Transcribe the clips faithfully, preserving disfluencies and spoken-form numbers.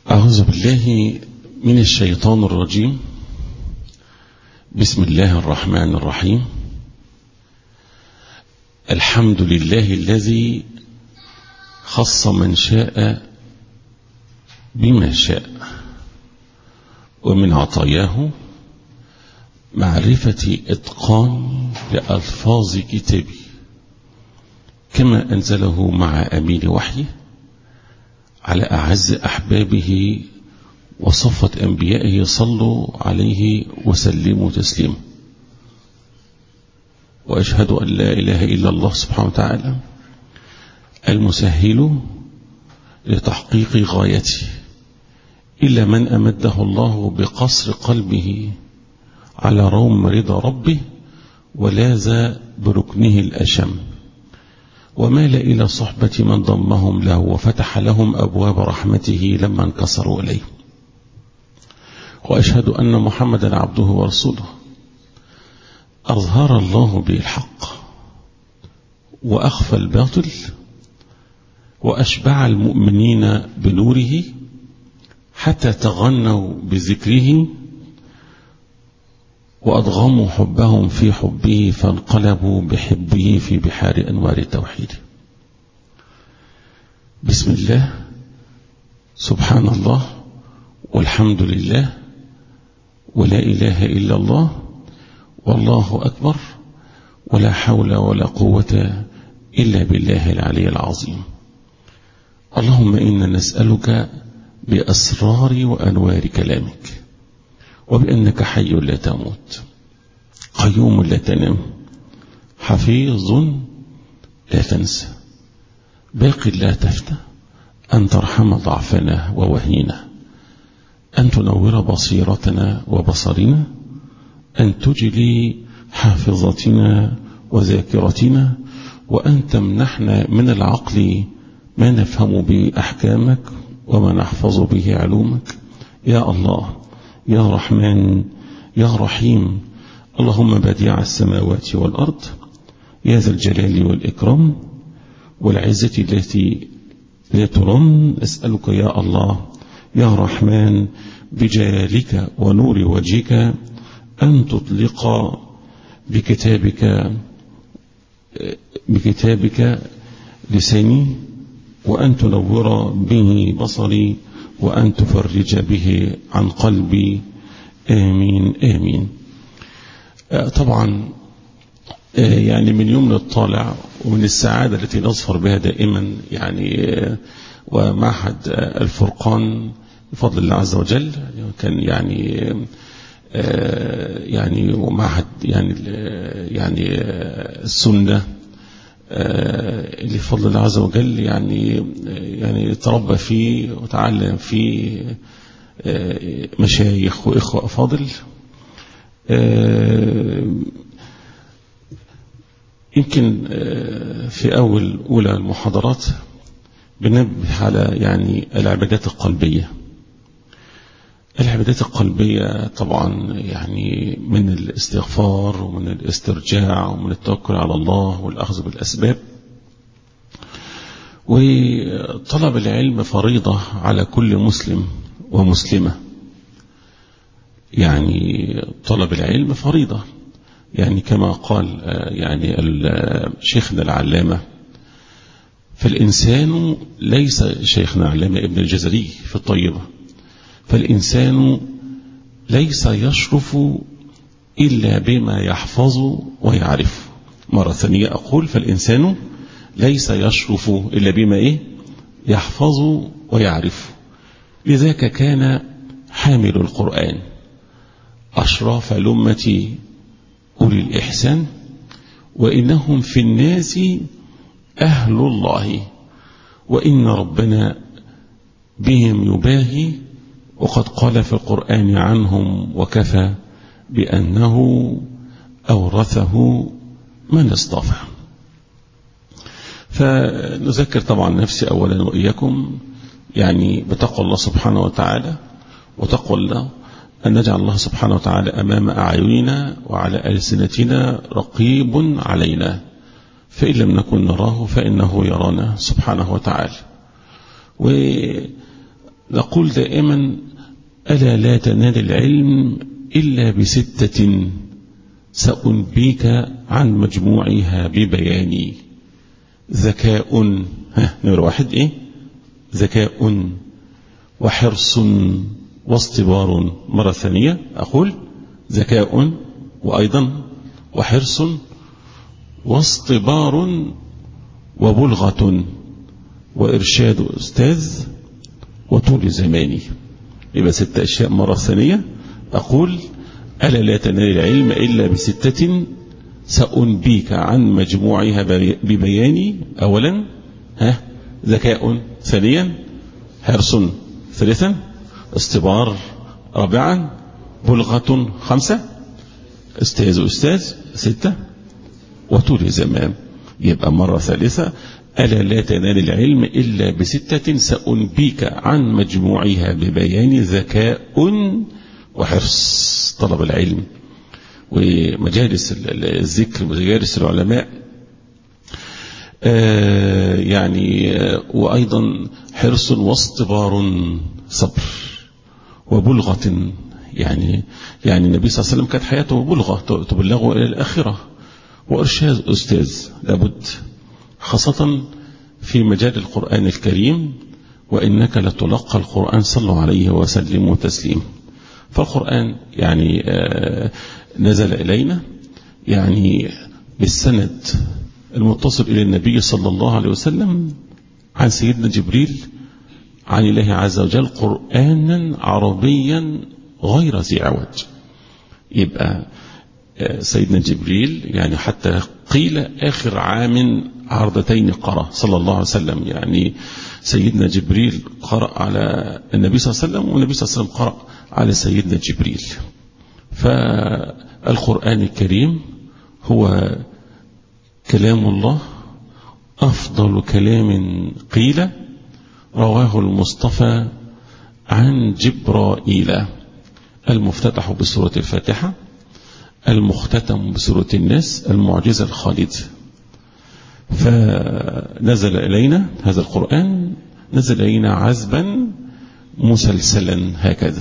أعوذ بالله من الشيطان الرجيم. بسم الله الرحمن الرحيم. الحمد لله الذي خص من شاء بما شاء، ومن عطاياه معرفة إتقان لألفاظ كتابه كما أنزله مع أمين وحيه على أعز أحبابه وصفة أنبيائه، صلوا عليه وسلموا تسليما. وأشهد أن لا إله إلا الله سبحانه وتعالى المسهل لتحقيق غايته، إلا من أمده الله بقصر قلبه على روم رضا ربه ولاذ بركنه الأشم، ومال إلى صحبة من ضمهم له وفتح لهم أبواب رحمته لما انكسروا إليه. وأشهد أن محمدا عبده ورسوله أظهر الله به الحق وأخفى الباطل وأشبع المؤمنين بنوره حتى تغنوا بذكره وأضغموا حبهم في حبه فانقلبوا بحبه في بحار أنوار التوحيد. بسم الله، سبحان الله، والحمد لله، ولا إله إلا الله، والله أكبر، ولا حول ولا قوة إلا بالله العلي العظيم. اللهم إنا نسألك بأسرار وأنوار كلامك، وبأنك حي لا تموت، قيوم لا تنام، حفيظ لا تنسى، باق لا تفتى، أن ترحم ضعفنا ووهننا، أن تنور بصيرتنا وبصرنا، أن تجلي حافظتنا وذاكرتنا، وأن تمنحنا من العقل ما نفهم به أحكامك وما نحفظ به علومك. يا الله، يا رحمن، يا رحيم، اللهم بديع السماوات والأرض، يا ذا الجلال والإكرام والعزة التي لا ترم، أسألك يا الله يا رحمن بجلالك ونور وجهك أن تطلق بكتابك بكتابك لساني، وأن تنور به بصري، وأن تفرج به عن قلبي. آمين آمين. طبعا يعني من يوم الطالع ومن السعادة التي نظفر بها دائما، يعني ومعهد الفرقان بفضل الله عز وجل كان يعني يعني ومعهد يعني يعني السنة اللي بفضل الله عز وجل يعني يعني تربى فيه وتعلم فيه مشايخ وإخوة أفاضل. يمكن في أول أولى المحاضرات بنبه على يعني العبادات القلبية. العبادات القلبية طبعا يعني من الاستغفار ومن الاسترجاع ومن التوكل على الله والأخذ بالأسباب. وطلب العلم فريضة على كل مسلم ومسلمة، يعني طلب العلم فريضة، يعني كما قال يعني شيخنا العلامة، فالإنسان ليس شيخنا علامة ابن الجزري في الطيبة، فالإنسان ليس يشرف إلا بما يحفظ ويعرف. مرة ثانية أقول فالإنسان ليس يشرف إلا بما إيه؟ يحفظ ويعرف. لذاك كان حامل القرآن أشراف الأمة أولي الإحسان، وإنهم في الناس أهل الله، وإن ربنا بهم يباهي، وقد قال في القرآن عنهم وكفى بأنه أورثه من اصطفى. فنذكر طبعا نفسي أولا وإياكم يعني بتقوى الله سبحانه وتعالى، وتقوى الله أن نجعل الله سبحانه وتعالى أمام أعيننا وعلى ألسنتنا رقيب علينا، فإن لم نكن نراه فإنه يرانا سبحانه وتعالى. نقول دائما ألا لا تنال العلم إلا بستة سأنبيك عن مجموعها ببياني. ذكاء، ها نمرة واحد إيه؟ ذكاء وحرص واصطبار. مرة ثانية أقول ذكاء وأيضا وحرص واصطبار وبلغة وإرشاد أستاذ وطول زماني. يبقى ست أشياء. مرة ثانية أقول ألا لا تنال العلم إلا بستة سأنبيك عن مجموعها ببياني. أولا ها ذكاء، ثانيا حرص، ثالثا اصطبار، رابعا بلغة، خمسة استاذ أستاذ، ستة وطول زمان. يبقى مرة ثالثة ألا لا تنال العلم إلا بستة سأنبيك عن مجموعها ببيان ذكاء وحرص طلب العلم. ومجالس الذكر ومجالس العلماء آه يعني آه وأيضا حرص واصطبار، صبر وبلغة. يعني يعني النبي صلى الله عليه وسلم كانت حياته بلغة تبلغه إلى الآخرة. وإرشاد أستاذ لابد، خاصة في مجال القرآن الكريم. وإنك لتلقى القرآن صلوا عليه وسلموا تسليم. فالقرآن يعني آه نزل إلينا يعني بالسند المتصل إلى النبي صلى الله عليه وسلم عن سيدنا جبريل عن الله عز وجل قرآنا عربيا غير ذي عوج. يبقى سيدنا جبريل يعني حتى قيل آخر عام عرضتين قرأ صلى الله عليه وسلم. يعني سيدنا جبريل قرأ على النبي صلى الله عليه وسلم والنبي صلى الله عليه وسلم قرأ على سيدنا جبريل. فالقرآن الكريم هو كلام الله، أفضل كلام قيل رواه المصطفى عن جبرائيل، المفتتح بسورة الفاتحة، المختتم بسورة الناس، المعجزة الخالدة. فنزل إلينا هذا القرآن، نزل إلينا عذبا مسلسلا هكذا.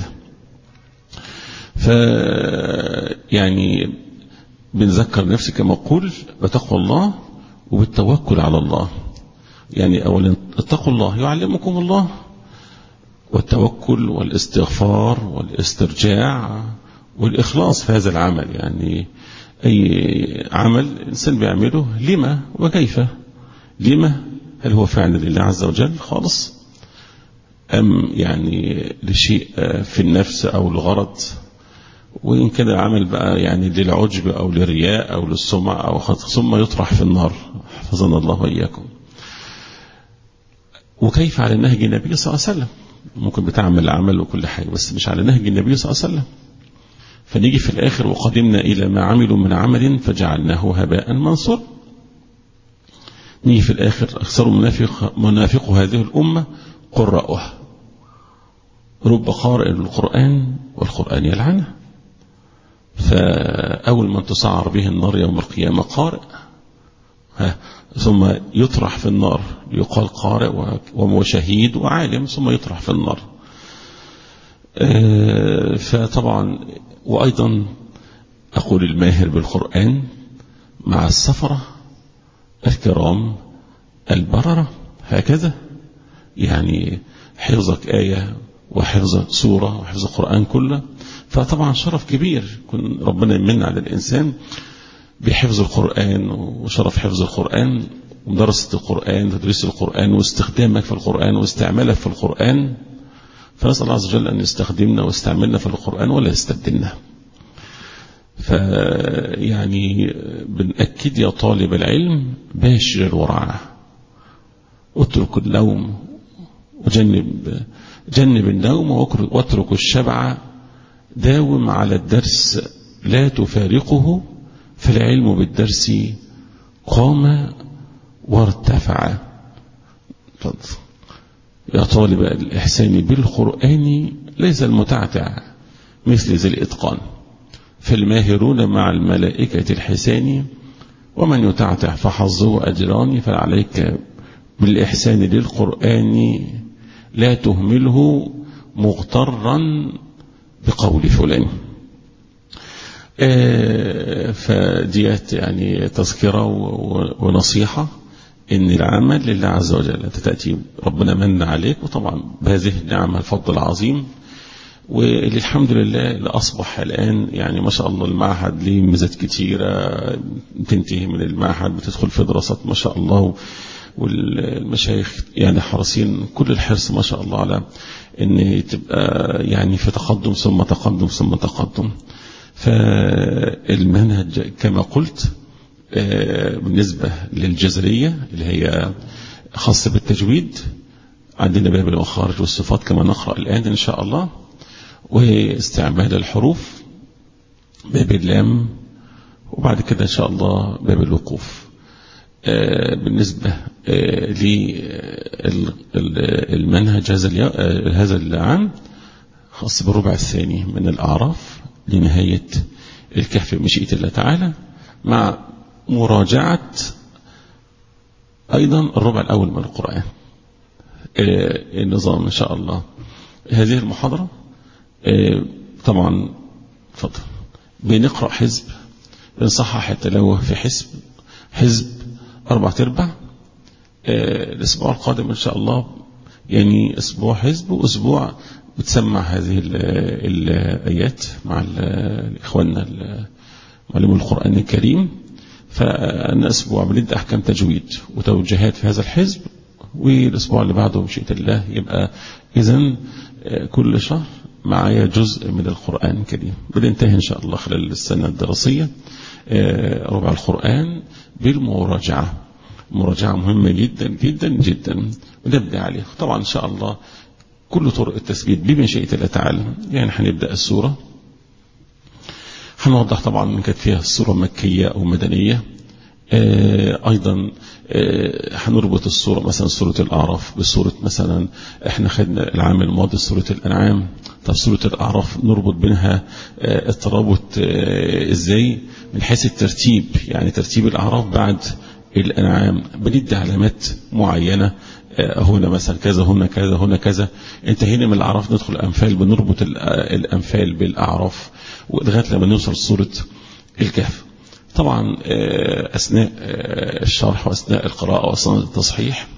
فيعني بنذكر نفسي كما أقول بتقوى الله وبالتوكل على الله. يعني أولا اتقوا الله يعلمكم الله، والتوكل والاستغفار والاسترجاع والإخلاص في هذا العمل. يعني أي عمل الإنسان بيعمله لما وكيف. لما هل هو فعلا لله عز وجل خالص، أم يعني لشيء في النفس أو الغرض. وإن كان العمل بقى يعني للعجب أو للرياء أو للسمع أو ثم يطرح في النار، حفظنا الله وإياكم. وكيف على نهج النبي صلى الله عليه وسلم. ممكن بتعمل عمل وكل حاجة بس مش على نهج النبي صلى الله عليه وسلم. فنيجي في الآخر وقدمنا إلى ما عملوا من عمل فجعلناه هباء منصور. نيجي في الآخر أكثر منافق, منافق هذه الأمة قرأها، رب قارئ القرآن والقرآن يلعنه. فأول من تسعر به النار يوم القيامة قارئ، ها ثم يطرح في النار، يقال قارئ وشهيد وعالم، ثم يطرح في النار. فطبعا وأيضا أقول الماهر بالقرآن مع السفرة الكرام البررة هكذا. يعني حفظك آية وحفظ سورة وحفظ القرآن كله، فطبعا شرف كبير كن ربنا يمن على الإنسان بحفظ القرآن وشرف حفظ القرآن ومدرسة القرآن وتدريس القرآن واستخدامك في القرآن واستعمالك في القرآن. فنسأل الله عز وجل أن يستخدمنا واستعملنا في القرآن ولا يستبدلنا. فيعني بنأكد يا طالب العلم باشر الورع، اترك النوم وجنب جنب النوم واترك الشبع، داوم على الدرس لا تفارقه، فالعلم بالدرس قام وارتفع. يا طالب الإحسان بالقرآن ليس المتعتع مثل ذي الإتقان، فالماهرون مع الملائكة الحسان، ومن يتعتع فحظه أجران. فعليك بالإحسان للقرآن لا تهمله مغترا بقول فلان. فديت يعني تذكرة ونصيحة إن العمل لله عز وجل. أنت تأتي ربنا من عليك، وطبعا بهذه النعمة الفضل العظيم، واللي الحمد لله اللي أصبح الآن يعني ما شاء الله المعهد ليه ميزات كتيرة. تنتهي من المعهد بتدخل في دراسات ما شاء الله، والمشايخ يعني حريصين كل الحرص ما شاء الله على ان تبقى يعني في تقدم ثم تقدم ثم تقدم. فالمنهج كما قلت بالنسبة للجزرية اللي هي خاصة بالتجويد، عندنا باب المخارج والصفات كما نقرأ الآن إن شاء الله، واستعمال الحروف باب اللام، وبعد كده إن شاء الله باب الوقوف. بالنسبة للمنهج هذا العام خاص بالربع الثاني من الأعراف لنهاية الكهف بمشيئة الله تعالى، مع مراجعة أيضا الربع الأول من القرآن. النظام إن شاء الله هذه المحاضرة طبعا فضل بنقرأ حزب، بنصحح التلاوة في حزب حزب أربع تربع. الأسبوع القادم إن شاء الله يعني أسبوع حزب وأسبوع بتسمع هذه الآيات مع إخواننا معلمو القرآن الكريم. فأنا أسبوع بندي أحكام تجويد وتوجيهات في هذا الحزب، والأسبوع اللي بعده بمشيئة الله يبقى إذن كل شهر معايا جزء من القرآن الكريم. بننتهي إن شاء الله خلال السنة الدراسية ربع القرآن بالمراجعة. مراجعة مهمة جدا جدا جدا ونبدأ عليها طبعا إن شاء الله كل طرق التثبيت بمشيئة الله تعالى. يعني هنبدأ السورة، هنوضح طبعا من كانت فيها السورة مكية أو مدنية. أيضا هنربط السورة مثلا سورة الأعراف بسورة مثلا احنا خدنا العام الماضي سورة الأنعام. طب سورة الأعراف نربط بينها الترابط ازاي من حيث الترتيب، يعني ترتيب الأعراف بعد الأنعام بندي علامات معينة، هنا مثلا كذا هنا كذا هنا كذا. انتهينا من الأعراف ندخل الأنفال، بنربط الأنفال بالأعراف لغاية لما نوصل لسورة الكهف. طبعا أثناء الشرح وأثناء القراءة وأثناء التصحيح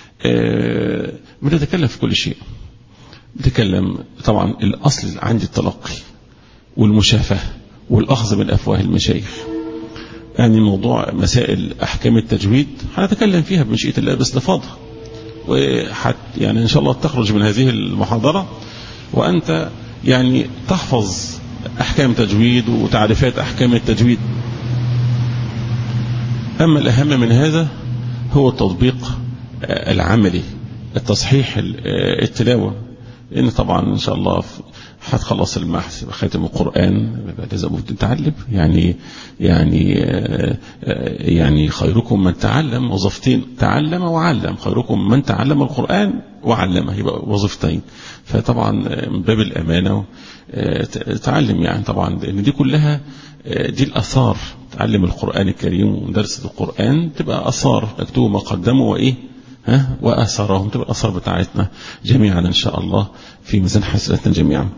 بنتكلم في كل شيء. بنتكلم طبعا الأصل عندي التلقي والمشافهة والأخذ من أفواه المشايخ. يعني موضوع مسائل أحكام التجويد هنتكلم فيها بمشيئة الله باستفاضة، وحت يعني إن شاء الله تخرج من هذه المحاضرة وأنت يعني تحفظ أحكام تجويد وتعريفات أحكام التجويد. أما الأهم من هذا هو التطبيق العملي، التصحيح التلاوة، لأن طبعا إن شاء الله هتخلص المحث بخاتم القرآن لازم تتعلم. يعني يعني يعني خيركم من تعلم، وظيفتين تعلم وعلم. خيركم من تعلم القرآن وعلمه، يبقى وظيفتين. فطبعا من باب الأمانة تعلم يعني طبعا، لأن دي كلها دي الأثار. تعلم القرآن الكريم ومدرسة القرآن تبقى أثار مكتوبة ما قدموا وإيه ها وأثرهم، تبقى الأثار بتاعتنا جميعا إن شاء الله في ميزان حسناتنا جميعا.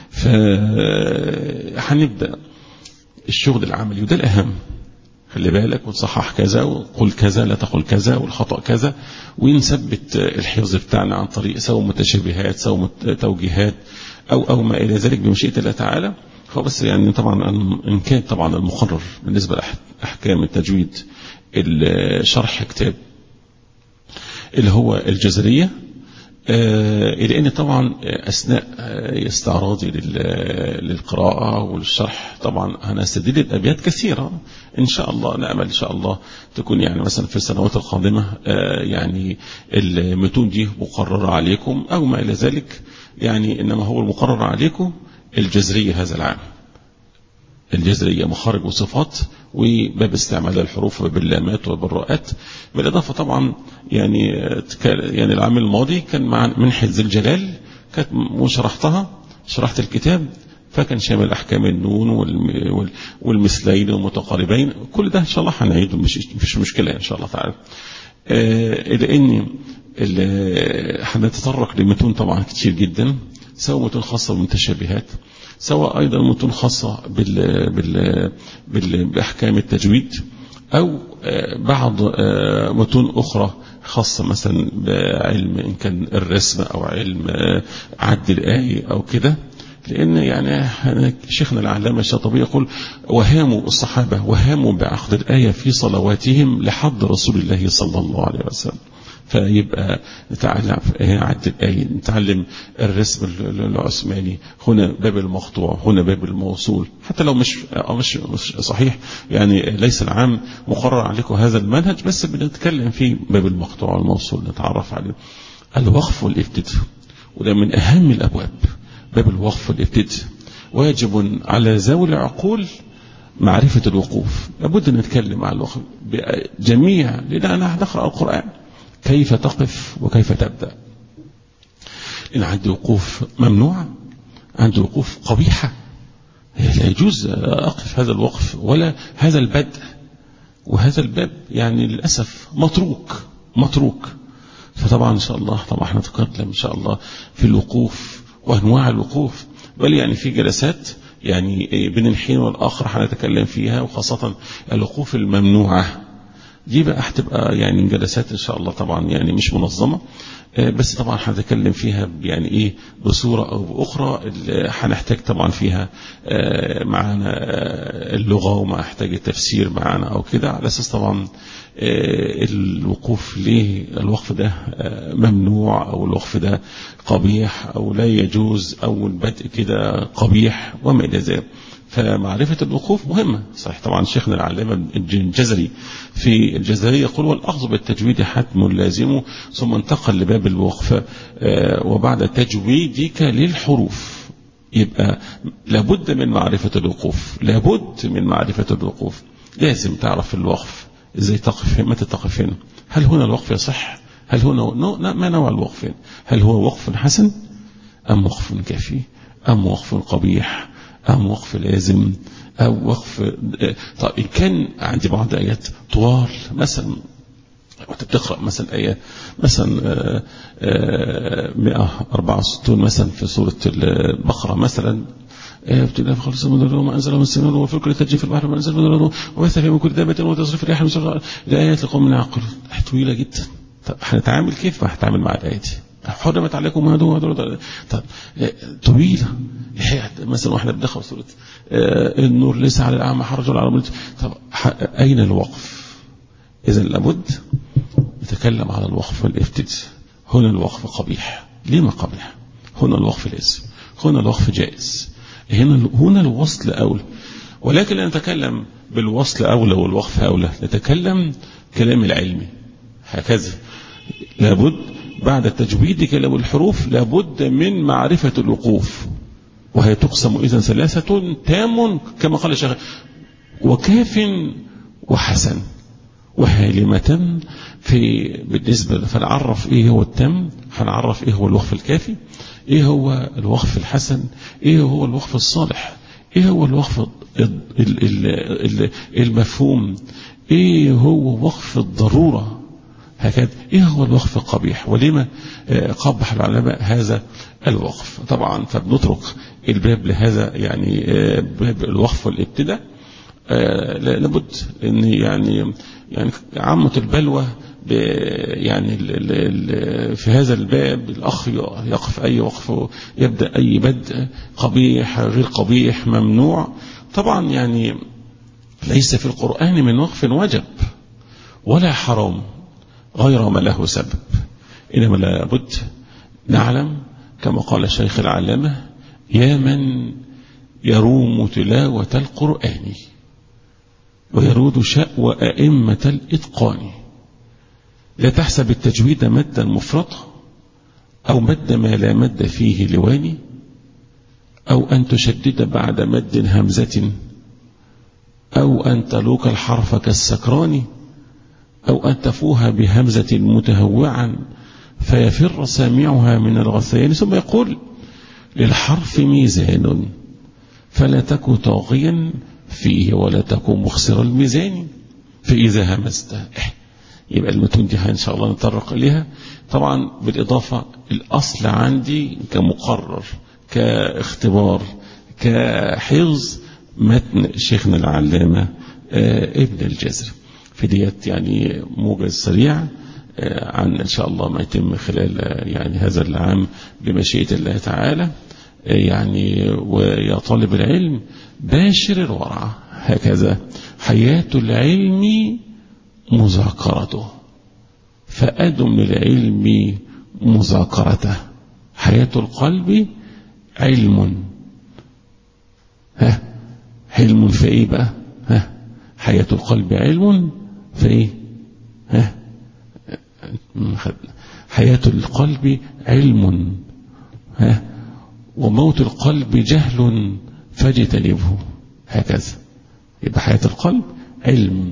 فهنبدأ الشغل العملي وده الأهم. خلي بالك وتصحح كذا وقل كذا لا تقل كذا والخطأ كذا، ونثبت الحفظ بتاعنا عن طريق سواء متشابهات سواء توجيهات أو أو ما إلى ذلك بمشيئة الله تعالى. فبس يعني طبعا إن كان طبعا المقرر بالنسبة لأحكام التجويد الشرح كتاب اللي هو الجزرية، إلى أن طبعا أثناء استعراضي للقراءة والشرح طبعا هنستدل الأبيات كثيرة إن شاء الله. نأمل إن شاء الله تكون يعني مثلا في السنوات القادمة يعني المتون دي مقررة عليكم أو ما إلى ذلك. يعني إنما هو المقرر عليكم الجزرية هذا العام، الجزرية مخارج وصفات وباب استعمال الحروف وباللامات وبالراءات. بالإضافة طبعا يعني يعني العام الماضي كان مع منحة ذي الجلال كانت وشرحتها شرحت الكتاب، فكان شامل أحكام النون والمثلين والمتقاربين. كل ده إن شاء الله هنعيده، مش مفيش مشكلة إن شاء الله تعالى. لأن هنتطرق لمتون طبعا كتير جدا سواء متون خاصة بالمتشابهات، سواء أيضا متون خاصة بال بال بال بأحكام التجويد، أو بعض متون أخرى خاصة مثلا بعلم إن كان الرسم أو علم عد الآية أو كده. لأن يعني شيخنا العلامة الشاطبي يقول: وهاموا الصحابة وهاموا بعقد الآية في صلواتهم لحد رسول الله صلى الله عليه وسلم. فيبقى نتعلم عد الآية، نتعلم الرسم العثماني، هنا باب المقطوع، هنا باب الموصول، حتى لو مش مش مش صحيح يعني ليس العام مقرر عليكم هذا المنهج، بس بنتكلم في باب المقطوع والموصول نتعرف عليه. الوقف والابتداء، وده من أهم الأبواب، باب الوقف والابتداء. واجب على ذوي العقول معرفة الوقوف، لابد أن نتكلم عن الوقف بجميع، لأننا نقرأ القرآن كيف تقف وكيف تبدأ. إن عندي وقوف ممنوع، عندي وقوف قبيحة، لا يجوز أقف هذا الوقف ولا هذا البدء، وهذا الباب يعني للأسف متروك متروك. فطبعا إن شاء الله طبعا احنا نتكلم إن شاء الله في الوقوف وأنواع الوقوف، بل يعني في جلسات يعني بين الحين والآخر هنتكلم فيها، وخاصة الوقوف الممنوعة دي بقى هتبقى يعني جلسات إن شاء الله طبعا يعني مش منظمة، بس طبعا هنتكلم فيها يعني إيه بصورة أو بأخرى. هنحتاج طبعا فيها معنا اللغة وما احتاج التفسير معنا أو كده، على أساس طبعا الوقوف ليه الوقف ده ممنوع أو الوقف ده قبيح أو لا يجوز أو البدء كده قبيح وما إلى ذلك. فمعرفة الوقوف مهمة. صحيح طبعا شيخنا العلامة الجزري في الجزرية يقول: والأخذ بالتجويد حتم لازم، ثم انتقل لباب الوقف: وبعد تجويدك للحروف. يبقى لابد من معرفة الوقوف، لابد من معرفة الوقوف، لازم تعرف الوقف ازاي تقف، متى تقف هنا، هل هنا الوقف يصح، هل هنا ما نوع الوقف، هل هو وقف حسن أم وقف كافي أم وقف قبيح أم وقف لازم أو وقف. طيب إن كان عندي بعض آيات طوال مثلا، وأنت بتقرأ مثلا آية مثلا مئة وأربعة وستين مثلا في سورة البقرة مثلا، ابتداء خلص من الله ما أنزل من السماء وفكر تجري في البحر ما أنزل من الله وبث فيه من كل دابة وتصريف الرياح من الآيات لقوم يعقلون. طويلة جدا. طب هنتعامل كيف؟ ما هنتعامل مع الآيات دي. حرمت عليكم هذا وهذا. طب طويلة مثلا واحنا بندخل سورة النور ليس على الأعمى حرج ولا على المريض. طب أين الوقف؟ إذا لابد نتكلم على الوقف والابتداء. هنا الوقف قبيح، ليه ما قبيح؟ هنا الوقف لازم، هنا الوقف جائز، هنا هنا الوصل أولى. ولكن لا نتكلم بالوصل أولى والوقف أولى، نتكلم كلام العلمي هكذا. لابد بعد تجويدك له الحروف لابد من معرفة الوقوف، وهي تقسم إذن ثلاثة: تام كما قال الشيخ، وكاف وحسن وهالمة. في بالنسبة فنعرف إيه هو التام، هنعرف إيه هو الوقف الكافي، إيه هو الوقف الحسن، إيه هو الوقف الصالح، إيه هو الوقف المفهوم، إيه هو وقف الضرورة هكذا، إيه هو الوقف القبيح، ولما قبح العلماء هذا الوقف. طبعا فبنترك الباب لهذا يعني باب الوقف والابتداء. لابد ان يعني يعني عامة البلوى يعني في هذا الباب الأخ يقف أي وقف، يبدأ أي بدء قبيح غير قبيح ممنوع. طبعا يعني ليس في القرآن من وقف وجب ولا حرام غير ما له سبب، إنما لابد نعلم كما قال الشيخ العلامة: يا من يروم تلاوة القرآن ويرود شأو أئمة الإتقان، لا تحسب التجويد مدا مفرطا أو مد ما لا مد فيه لواني، أو أن تشدد بعد مد همزة، أو أن تلوك الحرف كالسكران، أو أن تفوها بهمزة متهوعا فيفر سامعها من الغثيان. ثم يقول: للحرف ميزان فلا تكن طاغيا فيه ولا تكن مخسر الميزان، فإذا همزت. يبقى المتون دي إن شاء الله نتطرق إليها. طبعا بالإضافة الأصل عندي كمقرر كاختبار كحفظ متن شيخنا العلامة ابن الجزري. في ديت يعني موجز سريع عن إن شاء الله ما يتم خلال يعني هذا العام بمشيئة الله تعالى. يعني ويا طالب العلم باشر الورع، هكذا حياة العلم مذاكرته، فأدم للعلم مذاكرته. حياة القلب علم، ها علم في ايه بقى؟ ها حياة القلب علم في ايه؟ ها حياة القلب علم، ها وموت القلب جهل فاجتنبه، هكذا. يبقى حياة القلب علم،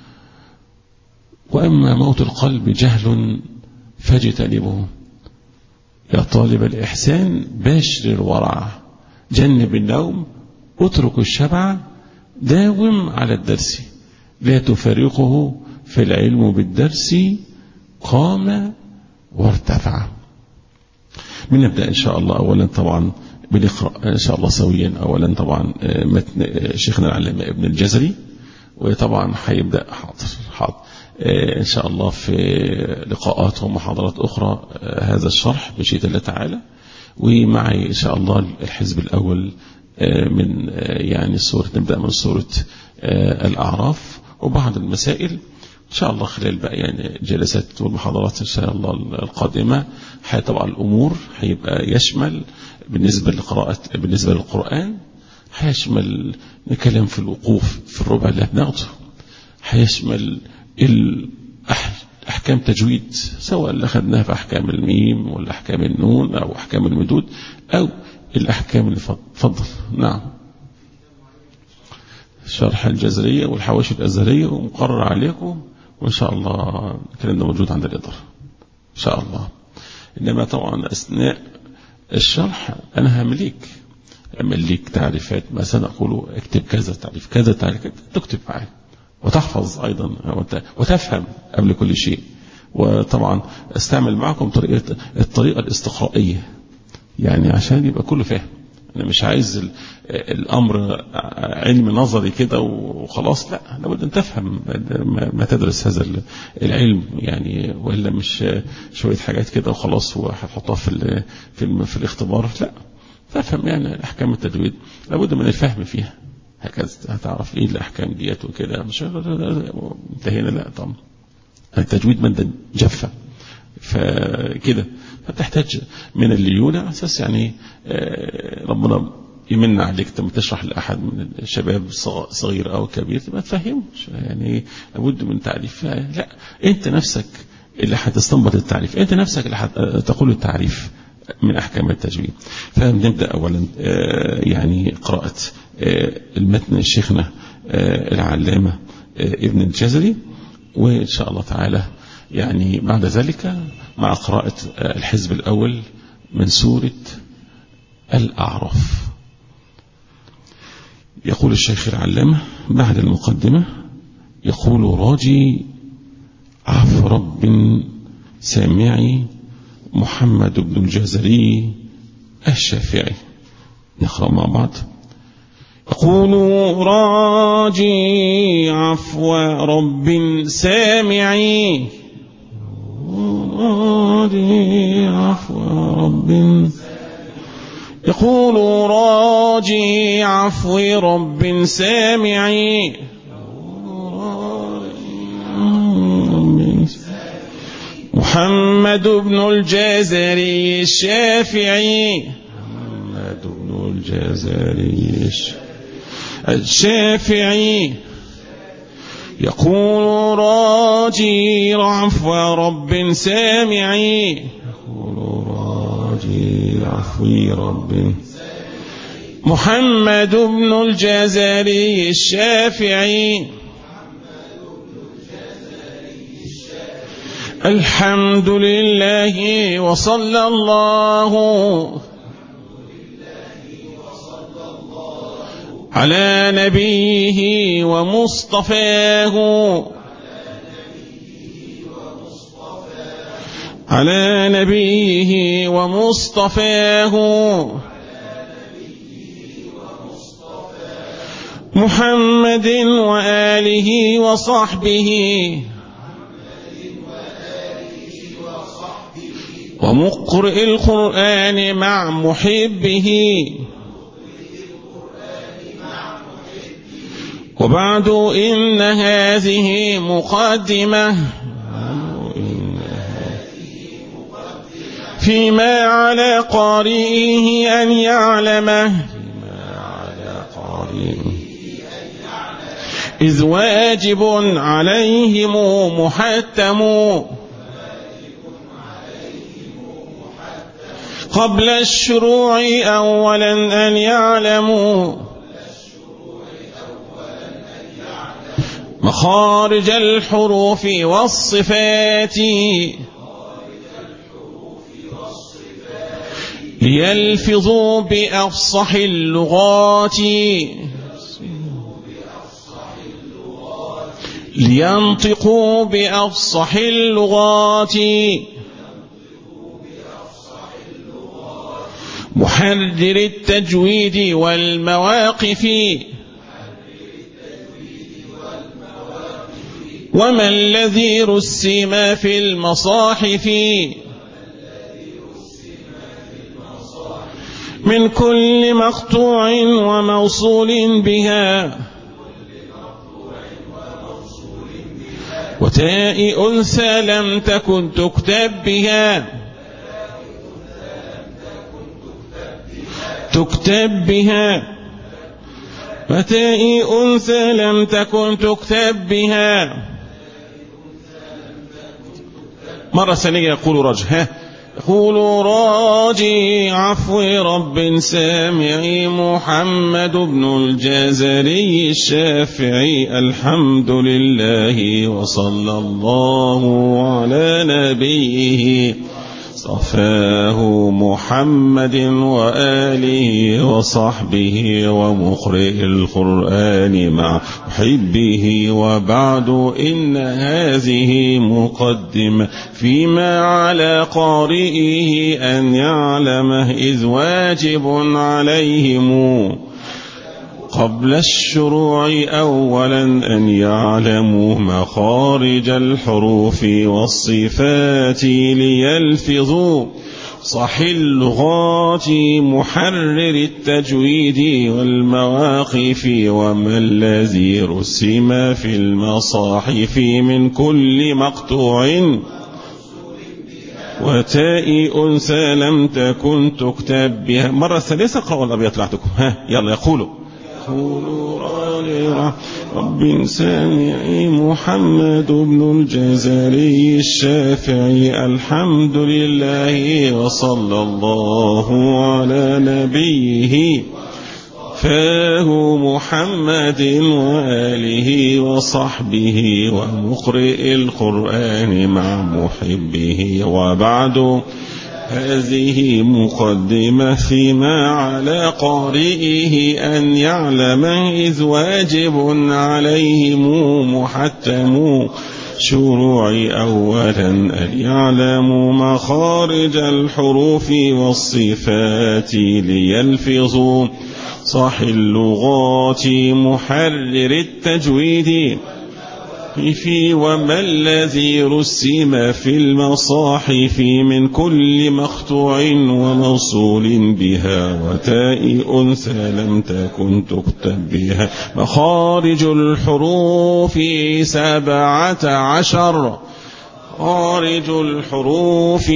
وأما موت القلب جهل فاجتنبه. يا طالب الإحسان باشر الورع، جنب النوم اترك الشبع، داوم على الدرس لا تفارقه، في العلم بالدرس قام وارتفع. بنبدأ إن شاء الله أولا طبعا بنقرأ إن شاء الله سويا أولا طبعا متن شيخنا العلامة ابن الجزري، وطبعا هيبدأ حاضر حاضر إن شاء الله في لقاءات ومحاضرات أخرى هذا الشرح بشيء الله تعالى. ومعي إن شاء الله الحزب الأول من يعني سورة، نبدأ من سورة الأعراف وبعض المسائل إن شاء الله خلال بقى يعني جلسات والمحاضرات إن شاء الله القادمة. طبعا الأمور هيبقى يشمل بالنسبة لقراءة بالنسبة للقرآن، هيشمل نتكلم في الوقوف في الربع اللي هناخده، هيشمل الأحكام تجويد سواء اللي أخذناها في أحكام الميم ولا أحكام النون أو أحكام المدود أو الأحكام اللي فضل. نعم، شرح الجزرية والحواشي الأزهرية ومقرر عليكم، وإن شاء الله الكلام ده موجود عند الإدارة إن شاء الله. إنما طبعا أثناء الشرح أنا همليك أمليك تعريفات، مثلا أقول اكتب كذا تعريف كذا تعريف كذا، تكتب معي وتحفظ أيضا وتفهم قبل كل شيء. وطبعا استعمل معكم طريقة الطريقة الاستقرائية، يعني عشان يبقى كله فاهم. أنا مش عايز الأمر علم نظري كده وخلاص، لا، لابد أن تفهم ما تدرس هذا العلم يعني، وإلا مش شوية حاجات كده وخلاص وهتحطها في في في الاختبار، لا، تفهم يعني أحكام التجويد لابد من الفهم فيها، هكذا هتعرف إيه الأحكام ديت وكده. مش انتهينا، لا طبعا التجويد مادة جافة فكده، فتحتاج من الليونة على أساس يعني ربنا يمن عليك لما تشرح لأحد من الشباب صغير أو كبير تبقى تفهمه يعني، لابد من تعريف. لا، أنت نفسك اللي هتستنبط التعريف، أنت نفسك اللي هتقول التعريف من أحكام التجويد. فنبدأ أولا يعني قراءة المتن شيخنا العلامة ابن الجزري، وإن شاء الله تعالى يعني بعد ذلك مع قراءة الحزب الأول من سورة الأعراف. يقول الشيخ العلامة بعد المقدمة، يقول راجي عفو رب سامعي محمد بن الجزري الشافعي. نقرأ مع بعض. يقول راجي عفو رب سامعي، راجي عفو رب، يقول راجي عفو رب سامعي محمد بن الجزري الشافعي، محمد بن الجزري الشافعي، يقول راجي عفو رب سامعي، يقول راجي عفو رب محمد بن الجزري الشافعي. الحمد لله وصلى الله على نبيه ومصطفاه، على نبيه ومصطفاه، محمد وآله وصحبه ومقرئ القرآن مع محبه. وبعد إن هذه مقدمة فيما على قارئه أن يعلمه إذ واجب عليهم محتم قبل الشروع أولا أن يعلموا مخارج الحروف والصفات ليلفظوا بأفصح اللغات لينطقوا بأفصح اللغات محرر التجويد والمواقف وما الذي رسم في المصاحف من كل مقطوع وموصول بها وتاء أنثى لم تكن تكتب بها تكتب بها وتاء أنثى لم تكن تكتب بها. مرة ثانية يقول رجها يقول راجي عفو رب سامعي محمد بن الجزري الشافعي الحمد لله وصلى الله على نبيه صفاه محمد وآله وصحبه ومقرئ القرآن مع محبه. وبعد إن هذه مقدمة فيما على قارئه أن يعلمه إذ واجب عليهم قبل الشروع أولا أن يعلموا مخارج الحروف والصفات ليلفظوا صح اللغات محرر التجويد والمواقف وما الذي رسم في المصاحف من كل مقطوع وتاء أنثى لم تكن تكتب بها. مرة ثالثة قرأوا الأبيات لعتكم. ها يلا يقولوا يقولوا راجي رب سامعي محمد بن الجزري الشافعي الحمد لله وصلى الله على نبيه فاه محمد وآله وصحبه ومقرئ القرآن مع محبه. وبعد هذه مقدمة فيما على قارئه أن يعلم إذ واجب عليهم محتم شروع أولا أن يعلموا مخارج الحروف والصفات ليلفظوا صح اللغات محرر التجويد في وما الذي رسم في المصاحف من كل مقطوع وموصول بها وتاء أنثى لم تكن تكتب بها مخارج الحروف سبعة عشر خارج الحروف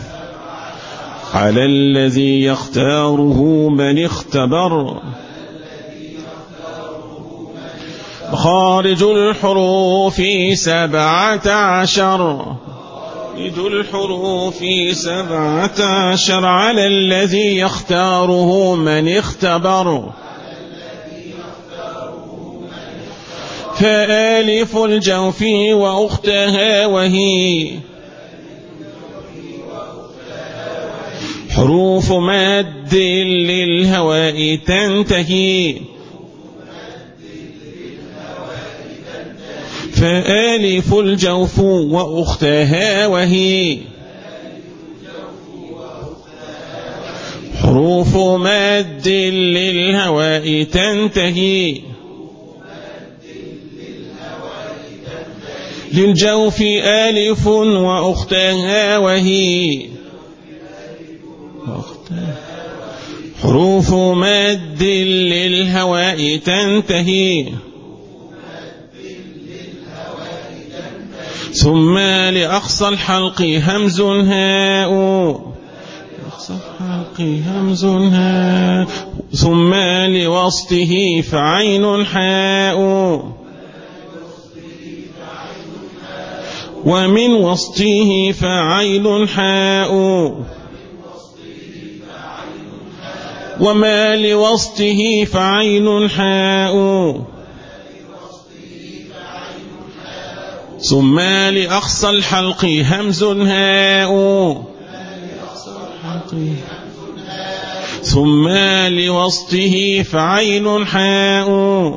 على الذي يختاره من اختبر خارج الحروف سبعة عشر خارج الحروف سبعة عشر على الذي يختاره من اختبر فآلف الجوف وأختها وهي حروف مد للهواء تنتهي فآلف الجوف وأختها وهي حروف مد للهواء تنتهي للجوف ألف وأختها وهي حروف مد للهواء تنتهي ثم لأقصى الحلق همز هاء أقصى الحلق همز هاء ثم لوسطه فعين حاء ومن وسطه فعين حاء وما لوسطه فعين حاء ثم لأقصى الحلق همز هاء ثم لوسطه فعين حاء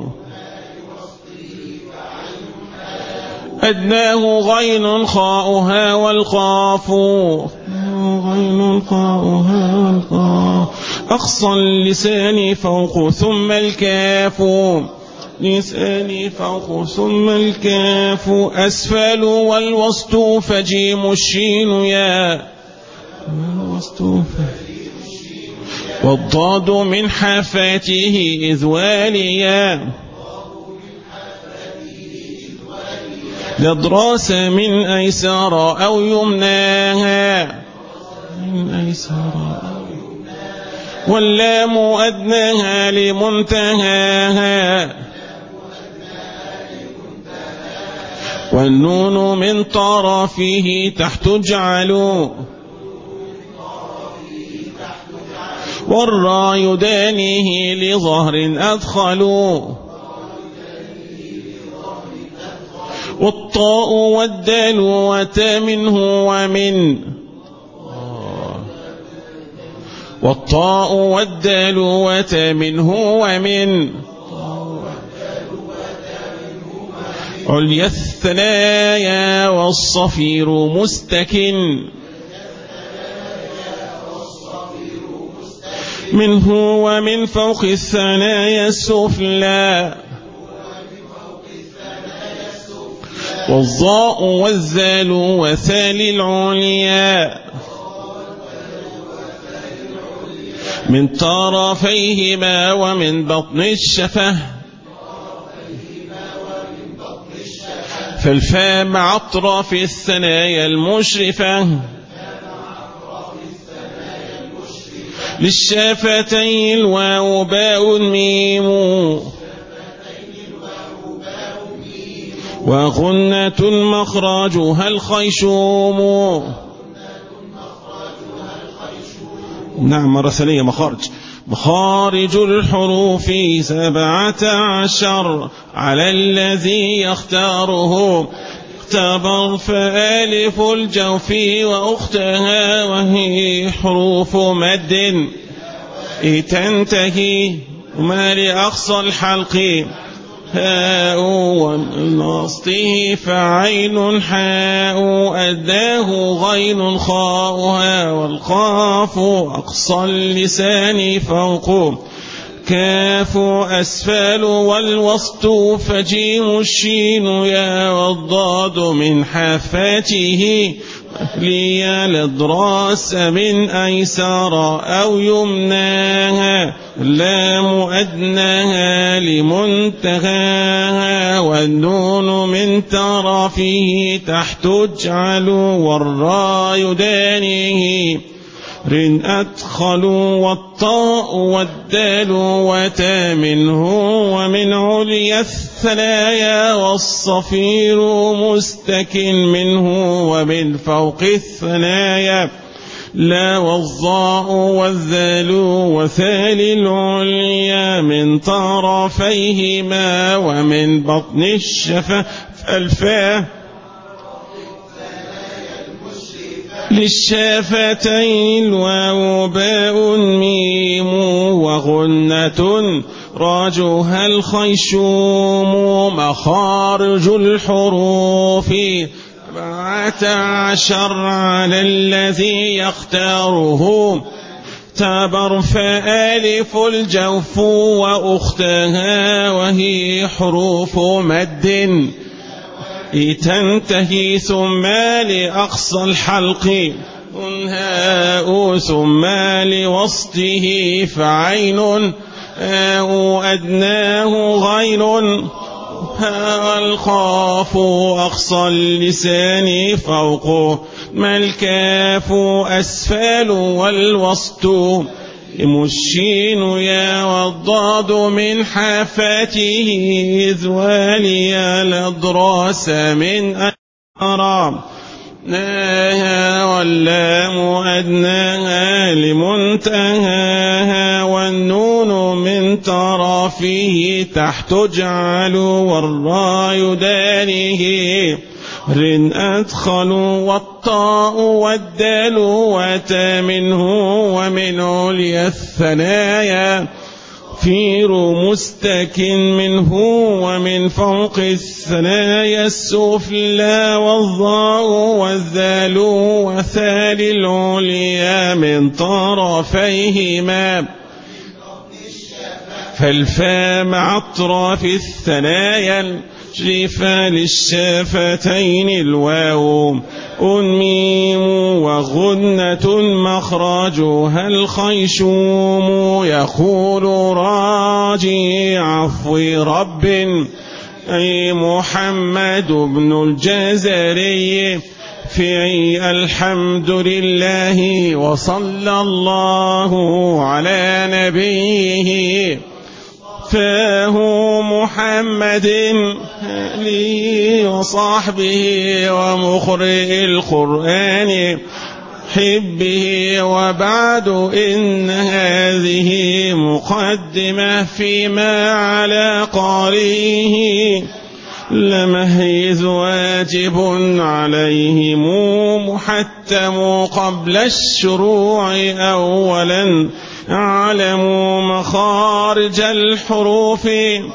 أدناه غين خاؤها والقاف غين خاؤها والقاف أقصى اللسان فوق ثم الكاف لساني فوق ثم الكاف أسفل والوسط فجيم الشين يا والضاد من حافاته إذ واليا لدراس من أيسار أو يمناها من أيسار واللام أدناها لمنتهاها والنون من طرفه تحت اجعلوا والراء يدانيه لظهر أدخلوا والطاء والدال وتا منه ومن والطاء والدال وتا منه ومن عليا الثنايا والصفير مستكن منه ومن فوق الثنايا السفلى والضاء والذال وثال العليا من طرفيهما ومن بطن الشفة فالفاء مع أطراف الثنايا المشرفة للشفتين الواو باء ميم وغنة مخرجها الخيشوم. نعم مرة ثانية مخارج مخارج الحروف سبعة عشر على الذي يختاره اختبر فألف الجوف وأختها وهي حروف مد تنتهي وما لأقصى الحلق هاء ومن وسطه فعين حاء أداه غين خاؤها والقاف أقصى اللسان فوق كاف أسفل والوسط فجيم الشين يا والضاد من حافاته ليا لدراس من أيسار أو يمناها اللام أدناها لمنتهاها والنون من طرفه تحت اجعل والراء يدانيه رن أدخلوا والطاء والدال وتا منه ومن عليا الثنايا والصفير مستكن منه ومن فوق الثنايا لا والضاء والذال وثال العليا من طرفيهما ومن بطن الشفة فالفاء للشفتين الواو باء ميم وغنة راجها الخيشوم مخارج الحروف سبعة عشر على الذي يختاره تبر فألف الجوف وأختها وهي حروف مد تنتهي ثم لأقصى الحلق هاء ثم لوسطه فعين هاء أدناه غين ها الخاف أقصى اللسان فوق ما الكاف أسفل والوسط مشين يا والضاد من حافته إذ والي الأضراس من أرام ناها واللام أدناها لمنتهاها والنون من طرفه تحت جعل والراء دانه رن أدخل والطاء والدال وتا منه ومن عليا الثنايا فير مستكن منه ومن فوق الثنايا السفلى والضاء والذال وثال العليا من طرفيهما فالفاء مع أطراف الثنايا شفا للشفتين الواو أنميم وغنة مخرجها الخيشوم يقول راجي عفو رب أي محمد بن الجزري في الحمد لله وصلى الله على نبيه فاه محمد لي وصحبه ومقرئ القرآن حبه وبعد إن هذه مقدمة فيما على قارئه لمهيز واجب عليهم محتم قبل الشروع أولا أعلموا مخارج الحروف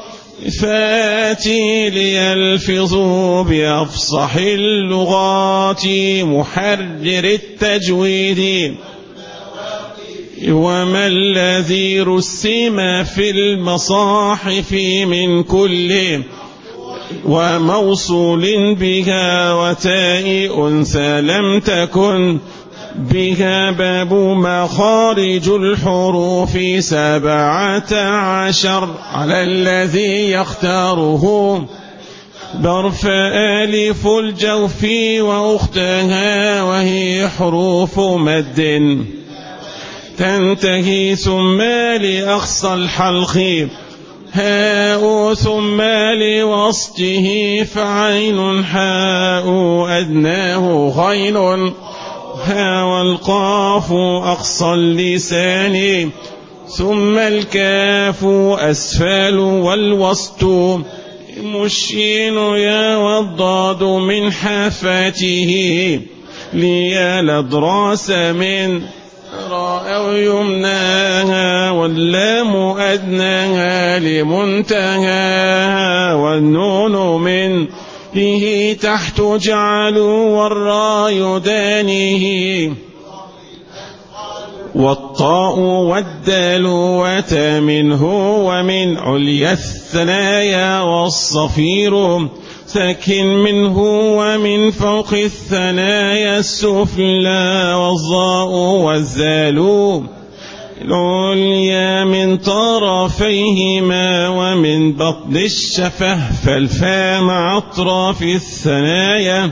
فاتي ليلفظوا بأفصح اللغات محرر التجويد وما الذي رسم في المصاحف من كل وموصول بها وتاء أنثى لم تكن بها باب مخارج الحروف سبعة عشر على الذي يختاره برف ألف الجوف وأختها وهي حروف مد تنتهي ثم لأقصى الحلق هاء ثم لوسطه فعين حاء أدناه غين ها والقاف أقصى اللسان ثم الكاف أسفل والوسط مشين يا والضاد من حافته لي الأضراس من راء يمناها واللام أدناها لمنتهاها والنون من فيه تحت جعلوا والراء دانه والطاء والدال وتا منه ومن عليا الثنايا والصفير ساكن منه ومن فوق الثنايا السفلى والظاء والزال العليا من طرفيهما ومن بطن الشفه فالفاء مع أطراف الثنايا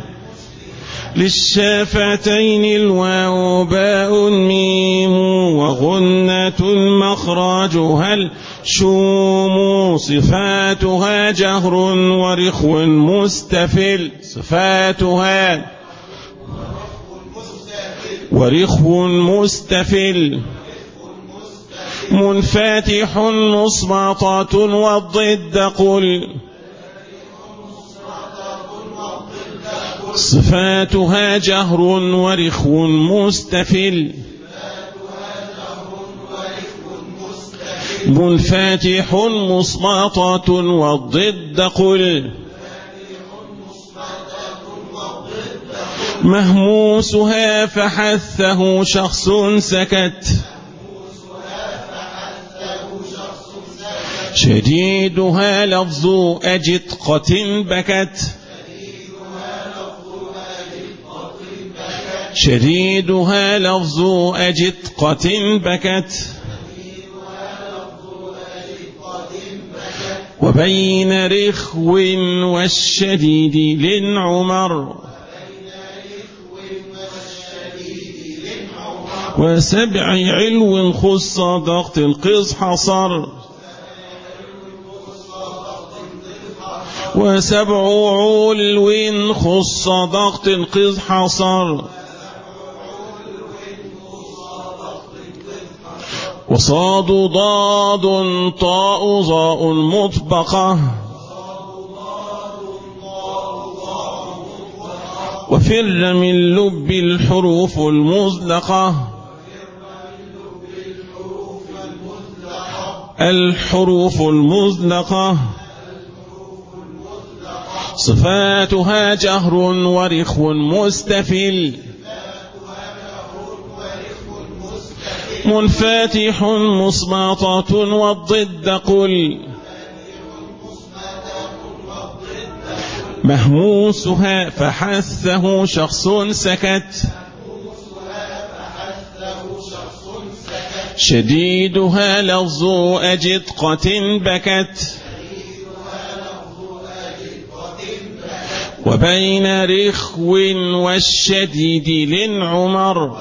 للشفتين الواو باء ميم وغنة مخرجها الشوم صفاتها جهر ورخو مستفل صفاتها ورخو مستفل منفتح مصبطة والضد قل صفاتها جهر ورخو مستفل منفتح مصبطة والضد قل مهموسها فحثه شخص سكت شديدها لفظ أجدقة بكت شديدها لفظ أجدقة بكت وبين رخو والشديد للعمر وسبع علو خص ضغط القز حصر وسبع علو خص ضغط القز حصر وصاد ضاد طاء ظاء مطبقة وفر من لب الحروف المزلقة الحروف المزلقة صفاتها جهر ورخو مستفل منفاتح مصمطة والضد قل مهموسها فحثه شخص سكت شديدها لفظ أجدقة بكت وبين رخو والشديد للعمر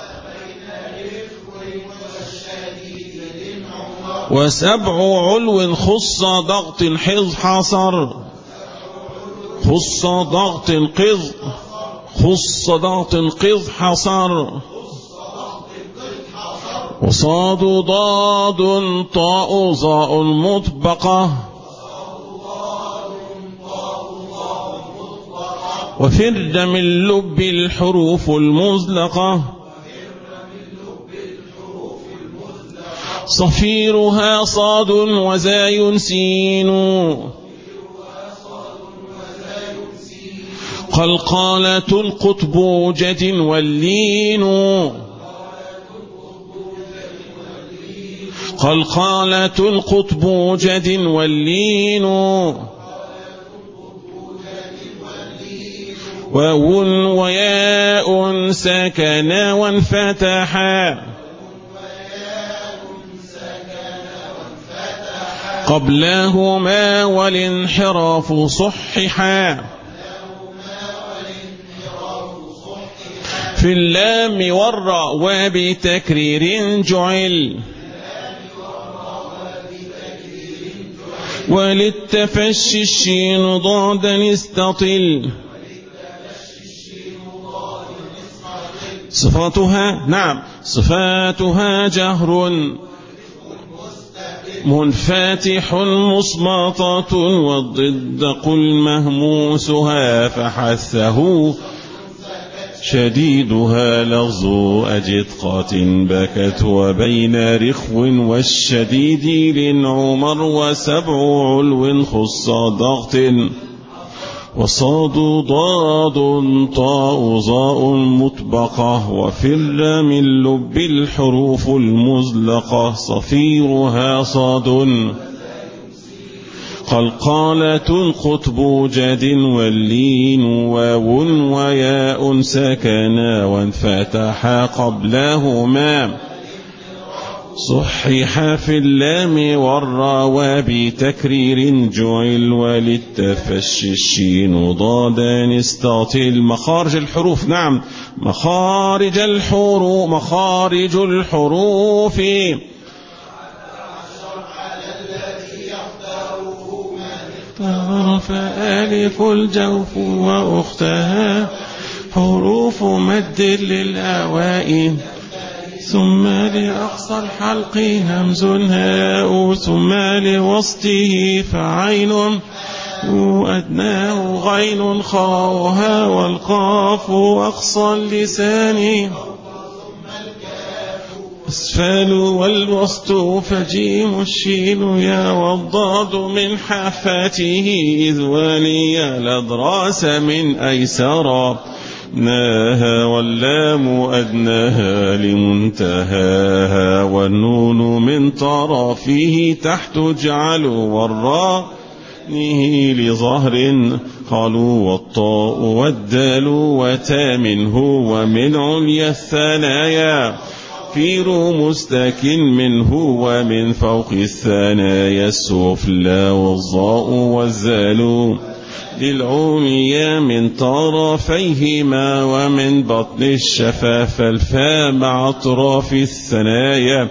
وسبع علو خص ضغط حظ حصر خص ضغط قذ خص ضغط قذ حصر وصاد ضاد طاء ظاء مطبقة وفر من لب الحروف المزلقة صفيرها صاد وزاي سين قلقالة القطب جد واللين قلقالة القطب جد واللين واو وياء سكنا وانفتحا قبلهما والانحراف صححا في اللام والراء وبتكرير جعل وللتفشي الشين ضادا استطل صفاتها نعم صفاتها جهر منفاتح مصمطة والضد قل مهموسها فحثه شديدها لفظ أجدقة بكت وبين رخو والشديد للعمر وسبع علو خص ضغط وصاد ضاد طاء ظاء مطبقة وفر من لب الحروف المزلقة صفيرها صاد قلقالة قطب جد واللين واو وياء سكنا وانفتحا قبلهما صحح في اللام والراء وبتكرير جعل وللتفشي الشين ضادا استطل مخارج الحروف نعم مخارج الحروف مخارج الحروف فألف الجوف وأختها حروف مد للأوائل ثم لأقصى الحلق همز هاء ثم لوسطه فعين وأدناه غين خاؤها والقاف أقصى اللسان أسفل والوسط فجيم الشين يا والضاد من حافته إذ ولي الأضراس من أيسرا ناها واللام أدناها لمنتهاها والنون من طرفه تحت جعل والراء نه لظهر قالوا والطاء والدال وتا منه ومن عليا الثنايا فير مستكن منه ومن فوق الثنايا السفلى والظاء والزال للعليا من طرفيهما ومن بطن الشفاف الفاء مع أطراف الثنايا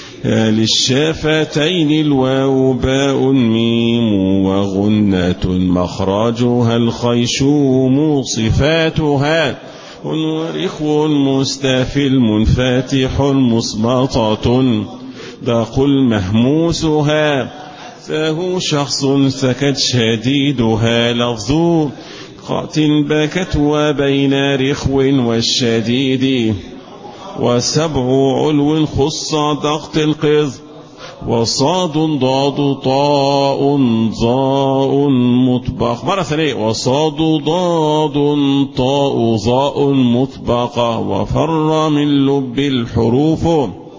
للشفتين الواو باء ميم وغنة مخرجها الخيشوم صفاتها ورخو مستفل منفتح مصمطة داق مهموسها فهو شخص سكت شديدها لفظ قات بكت وبين رخو والشديد وسبع علو خص ضغط القذ وصاد ضاد طاء ظاء مطبق مرة ثانية وصاد ضاد طاء ظاء مطبقة وفر من لب الحروف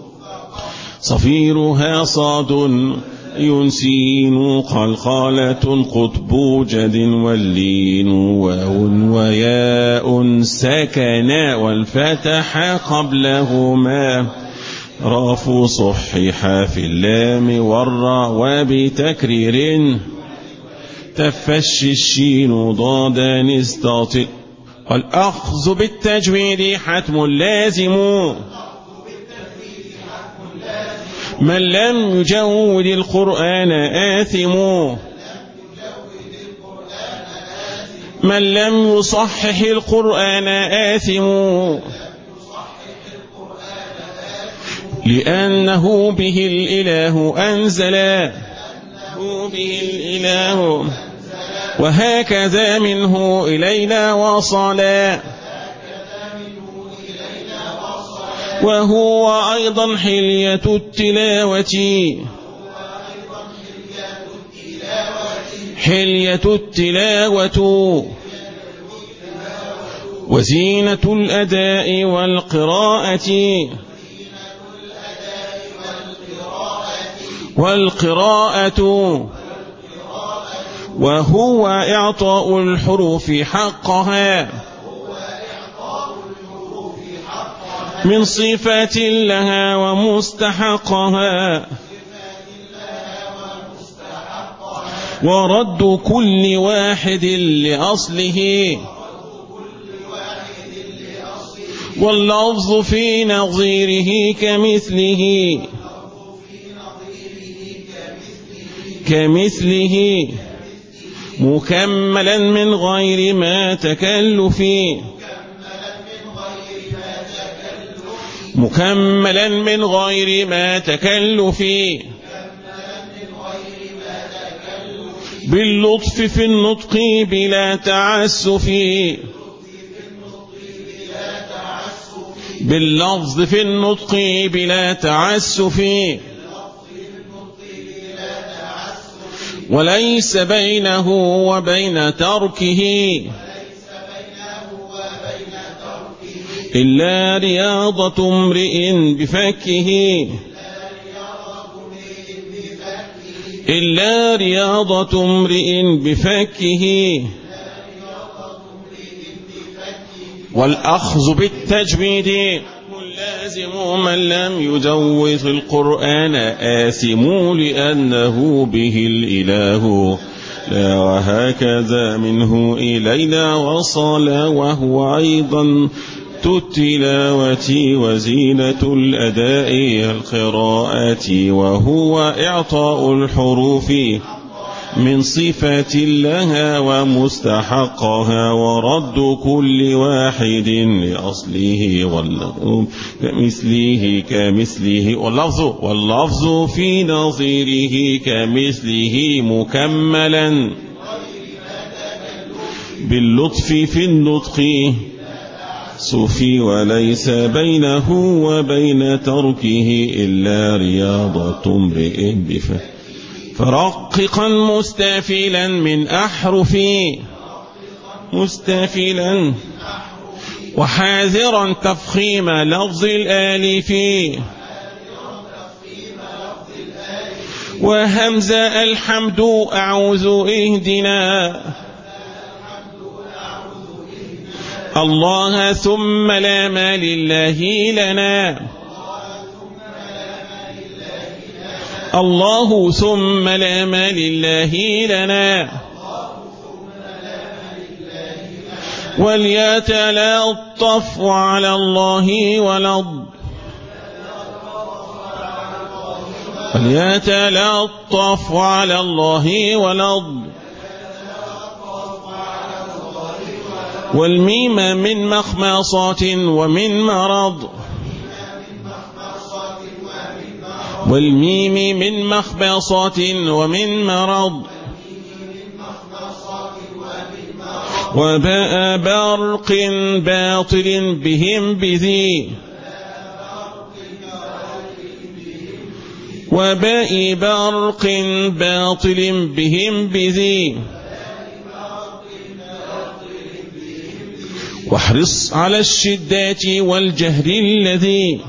صفيرها صاد ينسين قلقالة قطب جد واللين واو وياء سكنا والفتح قبلهما راف صحيح في اللام والراء وبتكرير تفش الشين ضادا استطيع والأخذ بالتجويد حتم لازم من لم يجود القرآن آثم من لم يصحح القرآن آثم لأنه به الإله أنزلا به الإله وهكذا منه إلينا وصلا وهو أيضا حلية التلاوة حلية التلاوة وزينة الأداء والقراءة والقراءة وهو إعطاء الحروف حقها من صفات لها ومستحقها ورد كل واحد لأصله واللفظ في نظيره كمثله كمثله مكملا من غير ما تكلف مكملا من غير ما تكلف باللطف في النطق بلا تعسف باللفظ في النطق بلا تعسف وليس بينه وبين تركه إلا رياضة امرئ بفكه إلا رياضة امرئ بفكه والأخذ بالتجويد لازم من لم يجوز القرآن آثم لأنه به الإله لا وهكذا منه إلينا وصل وهو أيضا التلاوة وزينة الأداء القراءة وهو إعطاء الحروف من صفات لها ومستحقها ورد كل واحد لأصله واللفظ كمثله كمثله واللفظ واللفظ في نظيره كمثله مكملا باللطف في النطق صفي وليس بينه وبين تركه إلا رياضة امرئ بفهم فرققا مستفلا من أحرفي مستفلا وحاذرا تفخيم لفظ الآلف وهمزة الحمد أعوذ اهدنا الله ثم لا ما لله لنا الله ثم لا ما لله لنا وليتلطف على الله ولض وليتلطف على الله ولض والميم من مخمصات ومن مرض والميم من مخمصات ومن مرض وباء برق باطل بهم بذي وباء برق باطل بهم بذي واحرص على الشدات والجهر الذي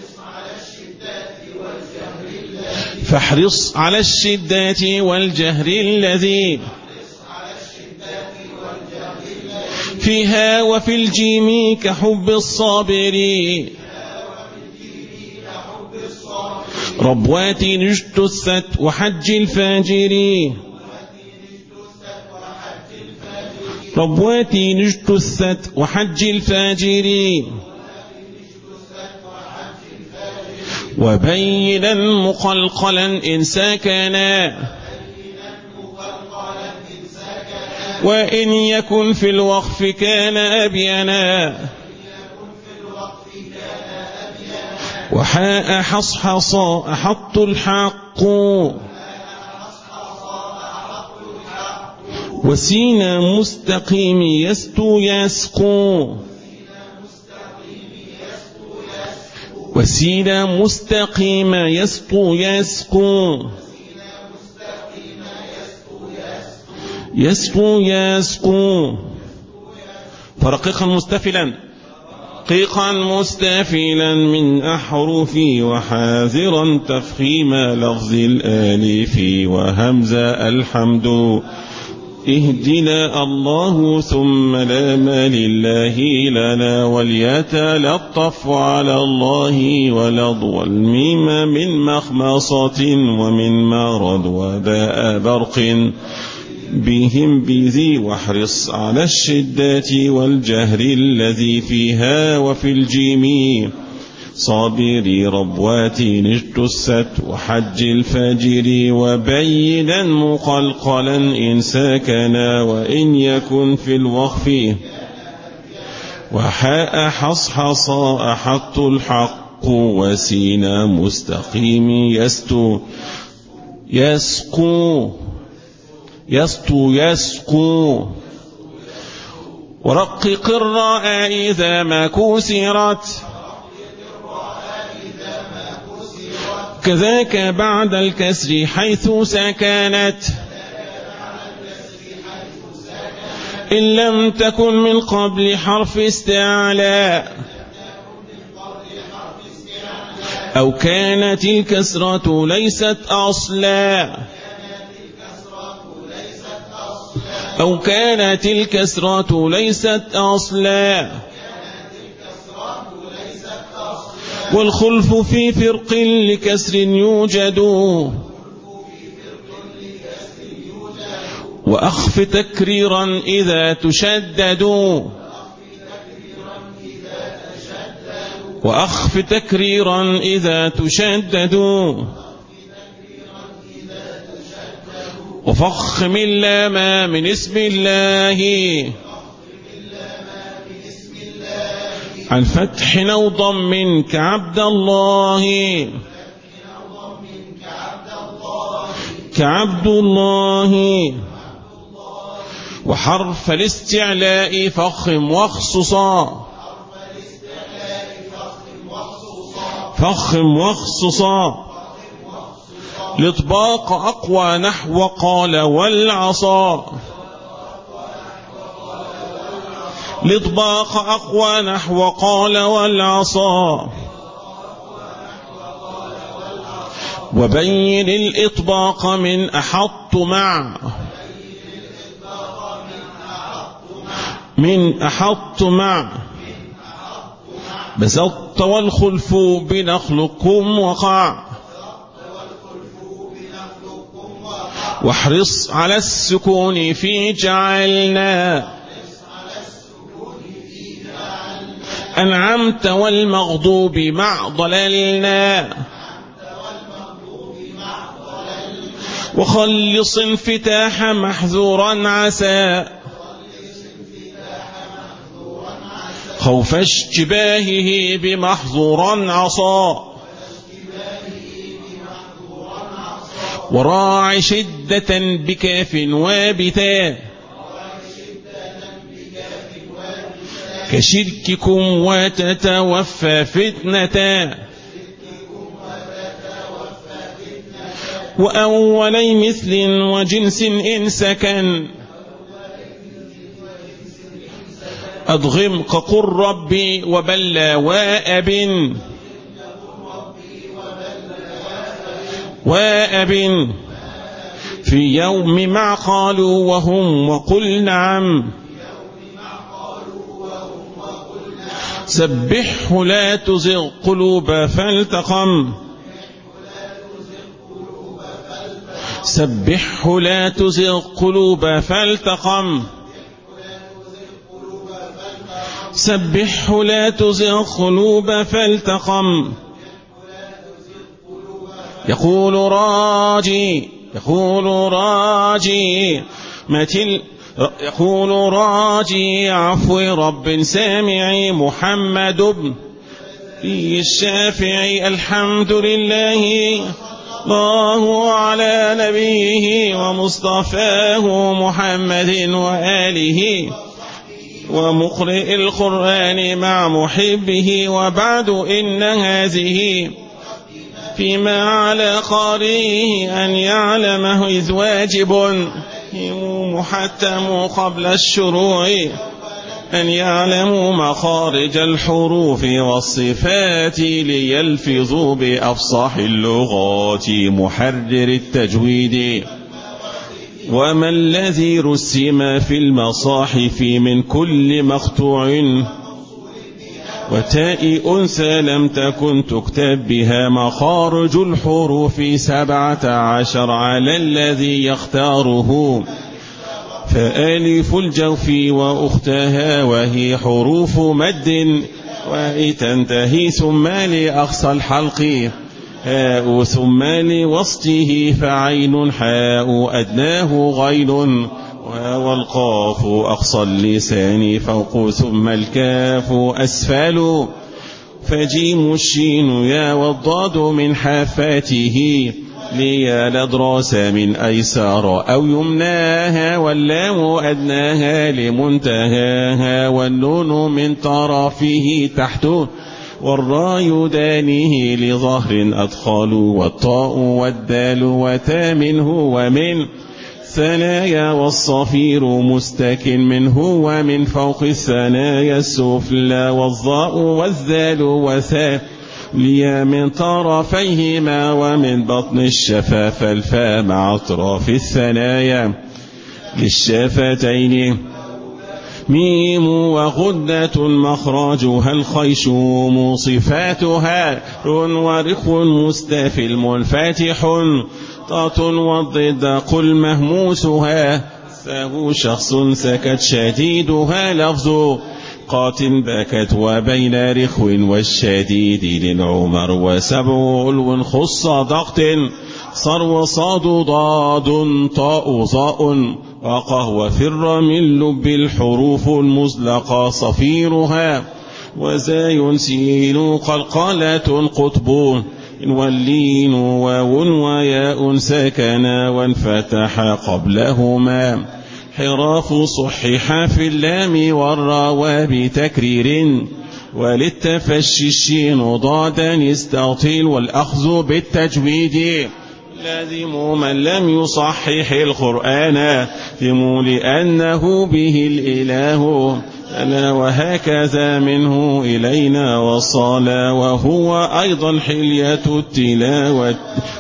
فاحرص على الشدات والجهر الذي فيها وفي الجيم كحب الصابرين ربوات اجتثت وحج الفاجرين ربوات اجتثت وحج الفاجرين وبينا مقلقلا إن سكنا وإن يكن في الوقف كان أبينا وحاء حصحصا أحط الحق وسين مستقيم يستو يسقو وسين مستقيم يستو يسقو يسقو يسقو فرقيقا مستفلا قيقا مستفلا من أحرفي وحاذرا تفخيم لفظ الآلف وهمزة الحمد اهدنا الله ثم لا ما لله لنا وليتلطف على الله ولض والميم من مخمصة ومن مرض وباء برق بهم بذي واحرص على الشدات والجهر الذي فيها وفي الجيم صابري ربوات اجتثت وحج الفجر وبينا مقلقلا إن سكنا وإن يكن في الوقف وحاء حصحصا أحط الحق وسينا مستقيم يستو يسقو يسطو يسقو ورقق الراء إذا ما كسرت كذاك بعد الكسر حيث سكنت إن لم تكن من قبل حرف استعلاء أو كانت الكسرة ليست أصلا أو كانت الكسرة ليست أصلا والخلف في فرق لكسر يوجد وأخف تكريرا إذا تشدد وأخف تكريرا إذا تشدد وفخم اللام من اسم الله عن فتح أو ضم كعبد الله كعبد الله وحرف الاستعلاء فخم واخصصا فخم واخصصا الإطباق أقوى نحو قال والعصا الإطباق أقوى نحو قال والعصا وبين الإطباق من أحط مع من أحط مع بسطت والخلف بنخلقكم وقع واحرص على السكون في جعلنا أنعمت والمغضوب مع ضللنا وخلص انفتاح محذورا عسى خوف اشتباهه بمحظورا عصى وراع شدة بكاف وابتا كشرككم وتتوفى فتنة وأولي مثل وجنس إن سكن أضغم كقل ربي وبلى وأب وأب في يوم مع قالوا وهم وقل نعم سبحه لا تزغ قلوب فالتقم سبحه لا تزغ قلوب فالتقم سبحه لا تزغ قلوب فالتقم يقول راجي يقول راجي متل يقول راجي عفو رب سامعي محمد بن الشافعي الحمد لله الله على نبيه ومصطفاه محمد وآله ومقرئ القرآن مع محبه وبعد إن هذه فيما على قارئه أن يعلمه إذ واجب محتم قبل الشروع أن يعلموا مخارج الحروف والصفات ليلفظوا بأفصح اللغات محرر التجويد وما الذي رسم في المصاحف من كل مقطوع وتاء أنثى لم تكن تكتب بها مخارج الحروف سبعة عشر على الذي يختاره فآلف الجوف وأختها وهي حروف مد وتنتهي ثم لأقصى الحلق هاء ثم لوسطه فعين حاء أدناه غين والقاف أقصى اللسان فوق ثم الكاف أسفل فجيم الشين يا والضاد من حافاته ليا لدراس من أيسار أو يمناها واللام أدناها لمنتهاها والنون من طرفه تحت والراء دانه لظهر أدخال والطاء والدال وتا منه ومن ثنايا والصفير مستكن منه ومن فوق الثنايا السفلى والظاء والذال وثا ليا من طرفيهما ومن بطن الشفاف الفاء مع أطراف الثنايا للشفتين ميم وغدة مخرجها الخيشوم صفاتها ر ورخ مستفل منفتح طاء والضد قل مهموسها ثاه شخص سكت شديدها لفظ قات بكت وبين رخو والشديد للعمر وسبع علو خص ضغط صر وصاد ضاد طاء ظاء وقهوة فر من لب الحروف المزلقة صفيرها وزاي سين قلقلة قطب واللين واو وياء سكنا وانفتح قبلهما حراف صحح في اللام والراء بتكرير وللتفشي الشين ضادا استغطيل والأخذ بالتجويد لازم من لم يصحح القرآن ثم لأنه به الإله ألا وهكذا منه إلينا وصالا وهو أيضا حلية التلاوة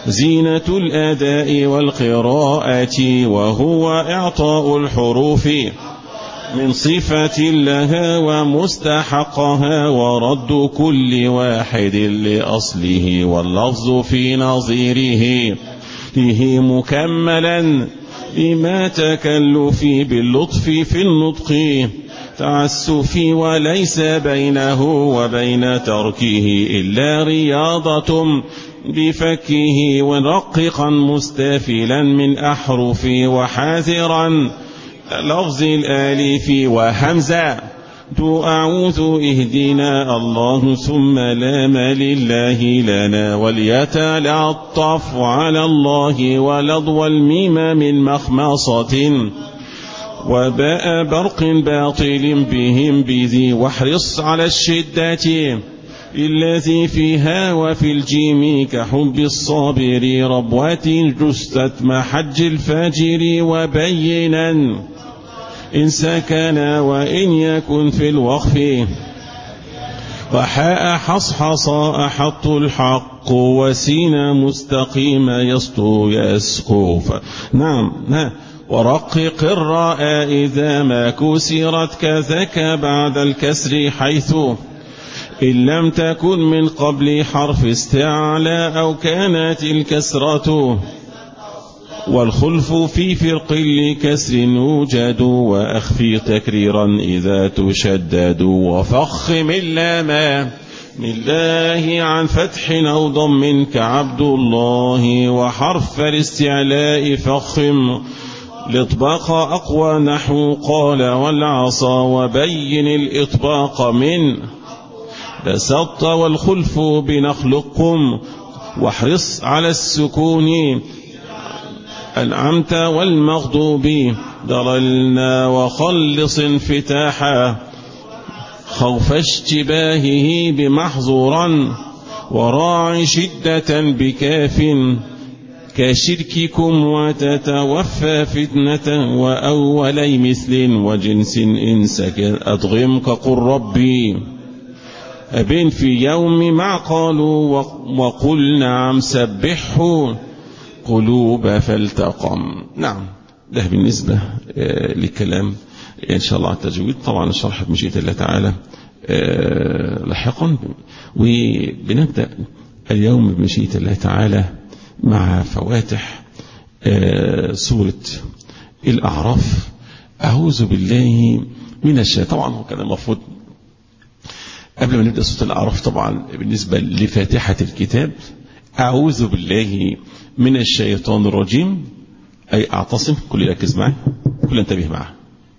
زينة الأداء والقراءة، وهو إعطاء الحروف من صفة لها ومستحقها، ورد كل واحد لأصله، واللفظ في نظيره فيه مكملا بما تكلف باللطف في النطق تعسف، وليس بينه وبين تركه إلا رياضة بفكه، ورققا مستافلا من أحرف، وحاذرا لفظ الآلف وهمزة دو أعوذ اهدنا الله ثم لام لله لنا، وليتلطف على الله ولضو الميم من مخمصة، وباء برق باطل بهم بذي، واحرص على الشدة الذي فيها، وفي الجيم كحب الصابر ربوة جستت محج الفاجر، وبينا إن سكن وإن يكن في الوقف، وحاء حصحص أحط الحق، وسين مستقيم يسطو يسقوف. نعم نعم. ورقق الراء إذا ما كسرت كذاك بعد الكسر، حيث إن لم تكن من قبل حرف استعلى أو كانت الكسرة، والخلف في فرق لكسر يوجد، وأخفي تكريرا إذا تشدد، وفخم اللام من الله عن فتح أو ضم كعبد الله، وحرف الاستعلاء فخم الإطباق أقوى نحو قال والعصا، وبين الإطباق من بسط، والخلف بنخلقكم، واحرص على السكون أنعمت، والمغضوب ضللنا، وخلص انفتاحا خوف اشتباهه بمحظورا، وراعي شدة بكاف كشرككم، وتتوفى فتنة وأولي مثل وجنس إن سكن أضغم كقل ربي أبن في يوم مع قالوا، وقل نعم سبحه قلوب فالتقم. نعم، ده بالنسبة لكلام إن شاء الله التجويد. طبعا الشرح بمشيئة الله تعالى لاحقا، وبنبدأ اليوم بمشيئة الله تعالى مع فواتح سورة الأعراف. أعوذ بالله من الشيطان. طبعا كان المفروض قبل ما نبدأ سورة الأعراف طبعا بالنسبة لفاتحة الكتاب، أعوذ بالله من الشيطان الرجيم، أي أعتصم. كل يركز معي، كل انتبه معي.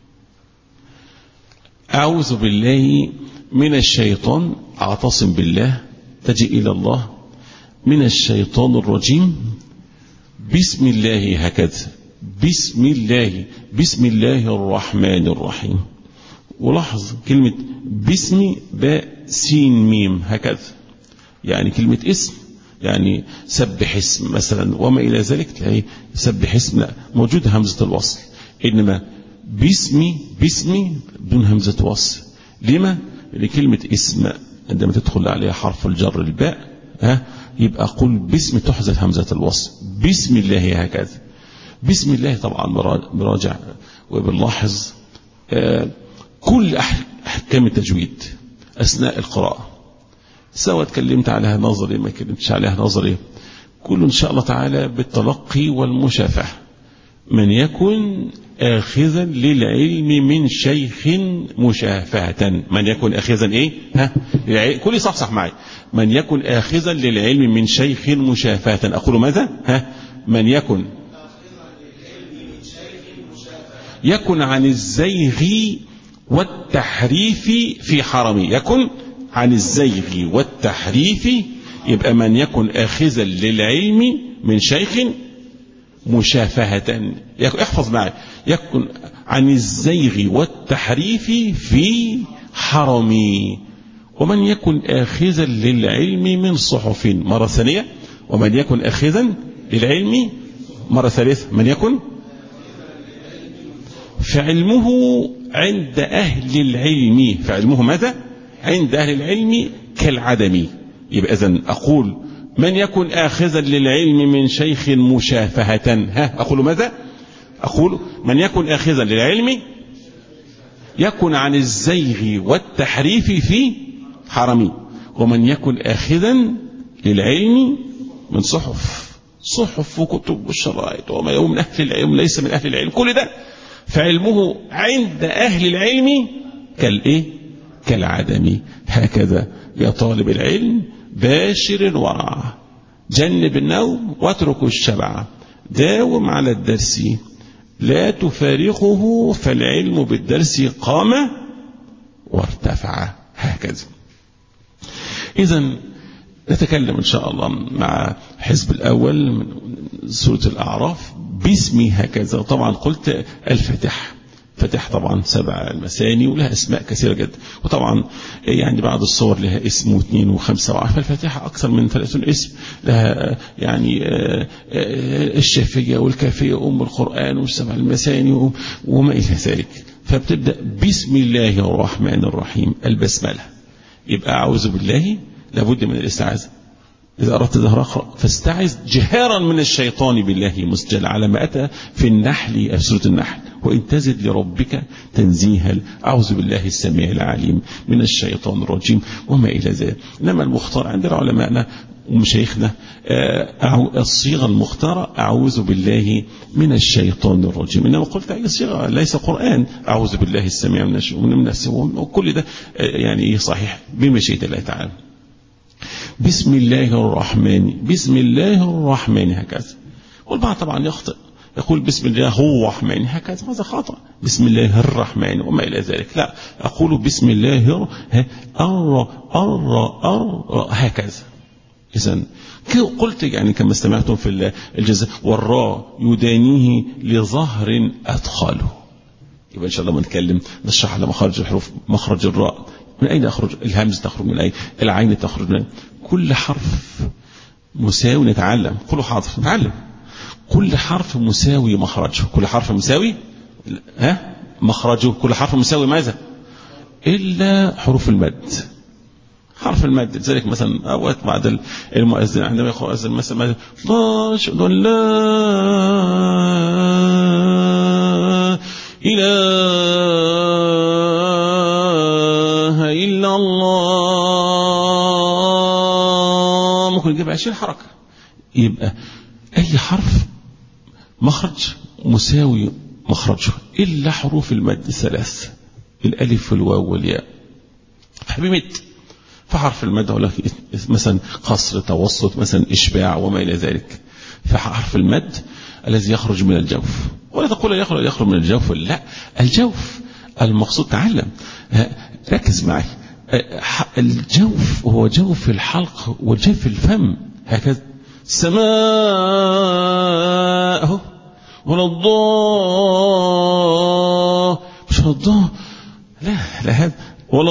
أعوذ بالله من الشيطان، أعتصم بالله، تجي إلى الله، من الشيطان الرجيم، بسم الله، هكذا بسم الله، بسم الله الرحمن الرحيم. ولاحظ كلمة باسم باء سين ميم هكذا، يعني كلمة اسم يعني سبح اسم مثلا وما إلى ذلك، تلاقي سبح اسم لا موجود همزة الوصل، إنما باسمي باسمي بدون همزة وصل. لما؟ لكلمة اسم عندما تدخل عليها حرف الجر الباء ها يبقى قل باسم تحذف همزة الوصل، بسم الله هكذا. بسم الله طبعا مراجع وبنلاحظ آه كل أحكام التجويد أثناء القراءة، سواء تكلمت عليها نظري ما كلمتش عليها نظري، كل إن شاء الله تعالى بالتلقي والمشافهة. من يكن آخذا للعلم من شيخ مشافهة، من يكن آخذا إيه ها كل صح صح معي، من يكن آخذا للعلم من شيخ مشافهة. أقول ماذا ها من يكن يكن عن الزيغ والتحريف في حرمي، يكن عن الزيغ والتحريف، يبقى من يكن آخذا للعلم من شيخ مشافهة. احفظ معي، يكن عن الزيغ والتحريف في حرمي. ومن يكن آخذا للعلم من صحف، مرة ثانية، ومن يكن آخذا للعلم مرة ثالثة، من يكن فعلمه عند أهل العلم، فعلمه ماذا عند أهل العلم كالعدم. يبقى إذن أقول من يكن آخذا للعلم من شيخ مشافهة. ها أقول ماذا؟ أقول من يكن آخذا للعلم يكن عن الزيغ والتحريف في حرمي، ومن يكن آخذا للعلم من صحف صحف وكتب والشرائط وما هو من أهل العلم ليس من أهل العلم، كل ده فعلمه عند أهل العلم كالإيه؟ كالعدم. هكذا يا طالب العلم باشر الورع، جنب النوم واترك الشبع، داوم على الدرس لا تفارقه، فالعلم بالدرس قام وارتفع. هكذا. إذن نتكلم إن شاء الله مع حزب الأول من سورة الأعراف باسمي هكذا. طبعا قلت الفتح، فتح طبعا سبع المثاني ولها اسماء كثيرة جدا، وطبعا يعني بعض الصور لها اسم واثنين وخمسة وعشرة، فالفاتحة أكثر من ثلاثون اسم، لها يعني الشافية والكافية أم القرآن والسبع المثاني وما إلى ذلك. فبتبدأ بسم الله الرحمن الرحيم، البسملة. يبقى أعوذ بالله لابد من الاستعاذة. إذا أردت ظهر أقرأ فاستعذ جهارا من الشيطان بالله مسجل، على ما أتى في النحل، في سورة النحل، وإن تزد لربك تنزيها، أعوذ بالله السميع العليم من الشيطان الرجيم وما إلى ذلك. إنما المختار عند علمائنا ومشايخنا الصيغة المختارة أعوذ بالله من الشيطان الرجيم. إنما قلت أي صيغة ليس قرآن، أعوذ بالله السميع من الشيطان، وكل ده يعني صحيح بمشيئة الله تعالى. بسم الله الرحمن، بسم الله الرحمن هكذا. والبعض طبعا يخطئ يقول بسم الله هو الرحمن هكذا، هذا خطأ. بسم الله الرحمن وما إلى ذلك، لا، أقول بسم الله الر الر الر هكذا. إذن قلت يعني كما استمعتم في الجزاء والراء يدانيه لظهر أدخله. يبقى إن شاء الله بنتكلم نشرح على مخرج الحروف. مخرج الراء من أين أخرج؟ الهمز تخرج من أين؟ العين تخرج من أين؟ كل حرف مساوي. نتعلم، كله حاضر نتعلم. كل حرف مساوي مخرجه، كل حرف مساوي ها مخرجه، كل حرف مساوي ماذا؟ إلا حروف المد. حرف المد ذلك مثلا أوقات بعد المؤذن عندما يقرأ أذن مثلا أشهد أن لا إله إلا الله، ممكن يجيب عشرين حركة. يبقى أي حرف مخرج مساوي مخرجه إلا حروف المد الثلاث، الألف والواو والياء. حبيبت فحرف المد هو مثلا قصر، توسط، مثلا إشباع وما إلى ذلك. فحرف المد الذي يخرج من الجوف، ولا تقول يخرج يخرج من الجوف، لا، الجوف المقصود. تعلم، ركز معي. الجوف هو جوف الحلق وجوف الفم هكذا. سماء ولا الضاء، مش الضاء، لا لا، هذا ولا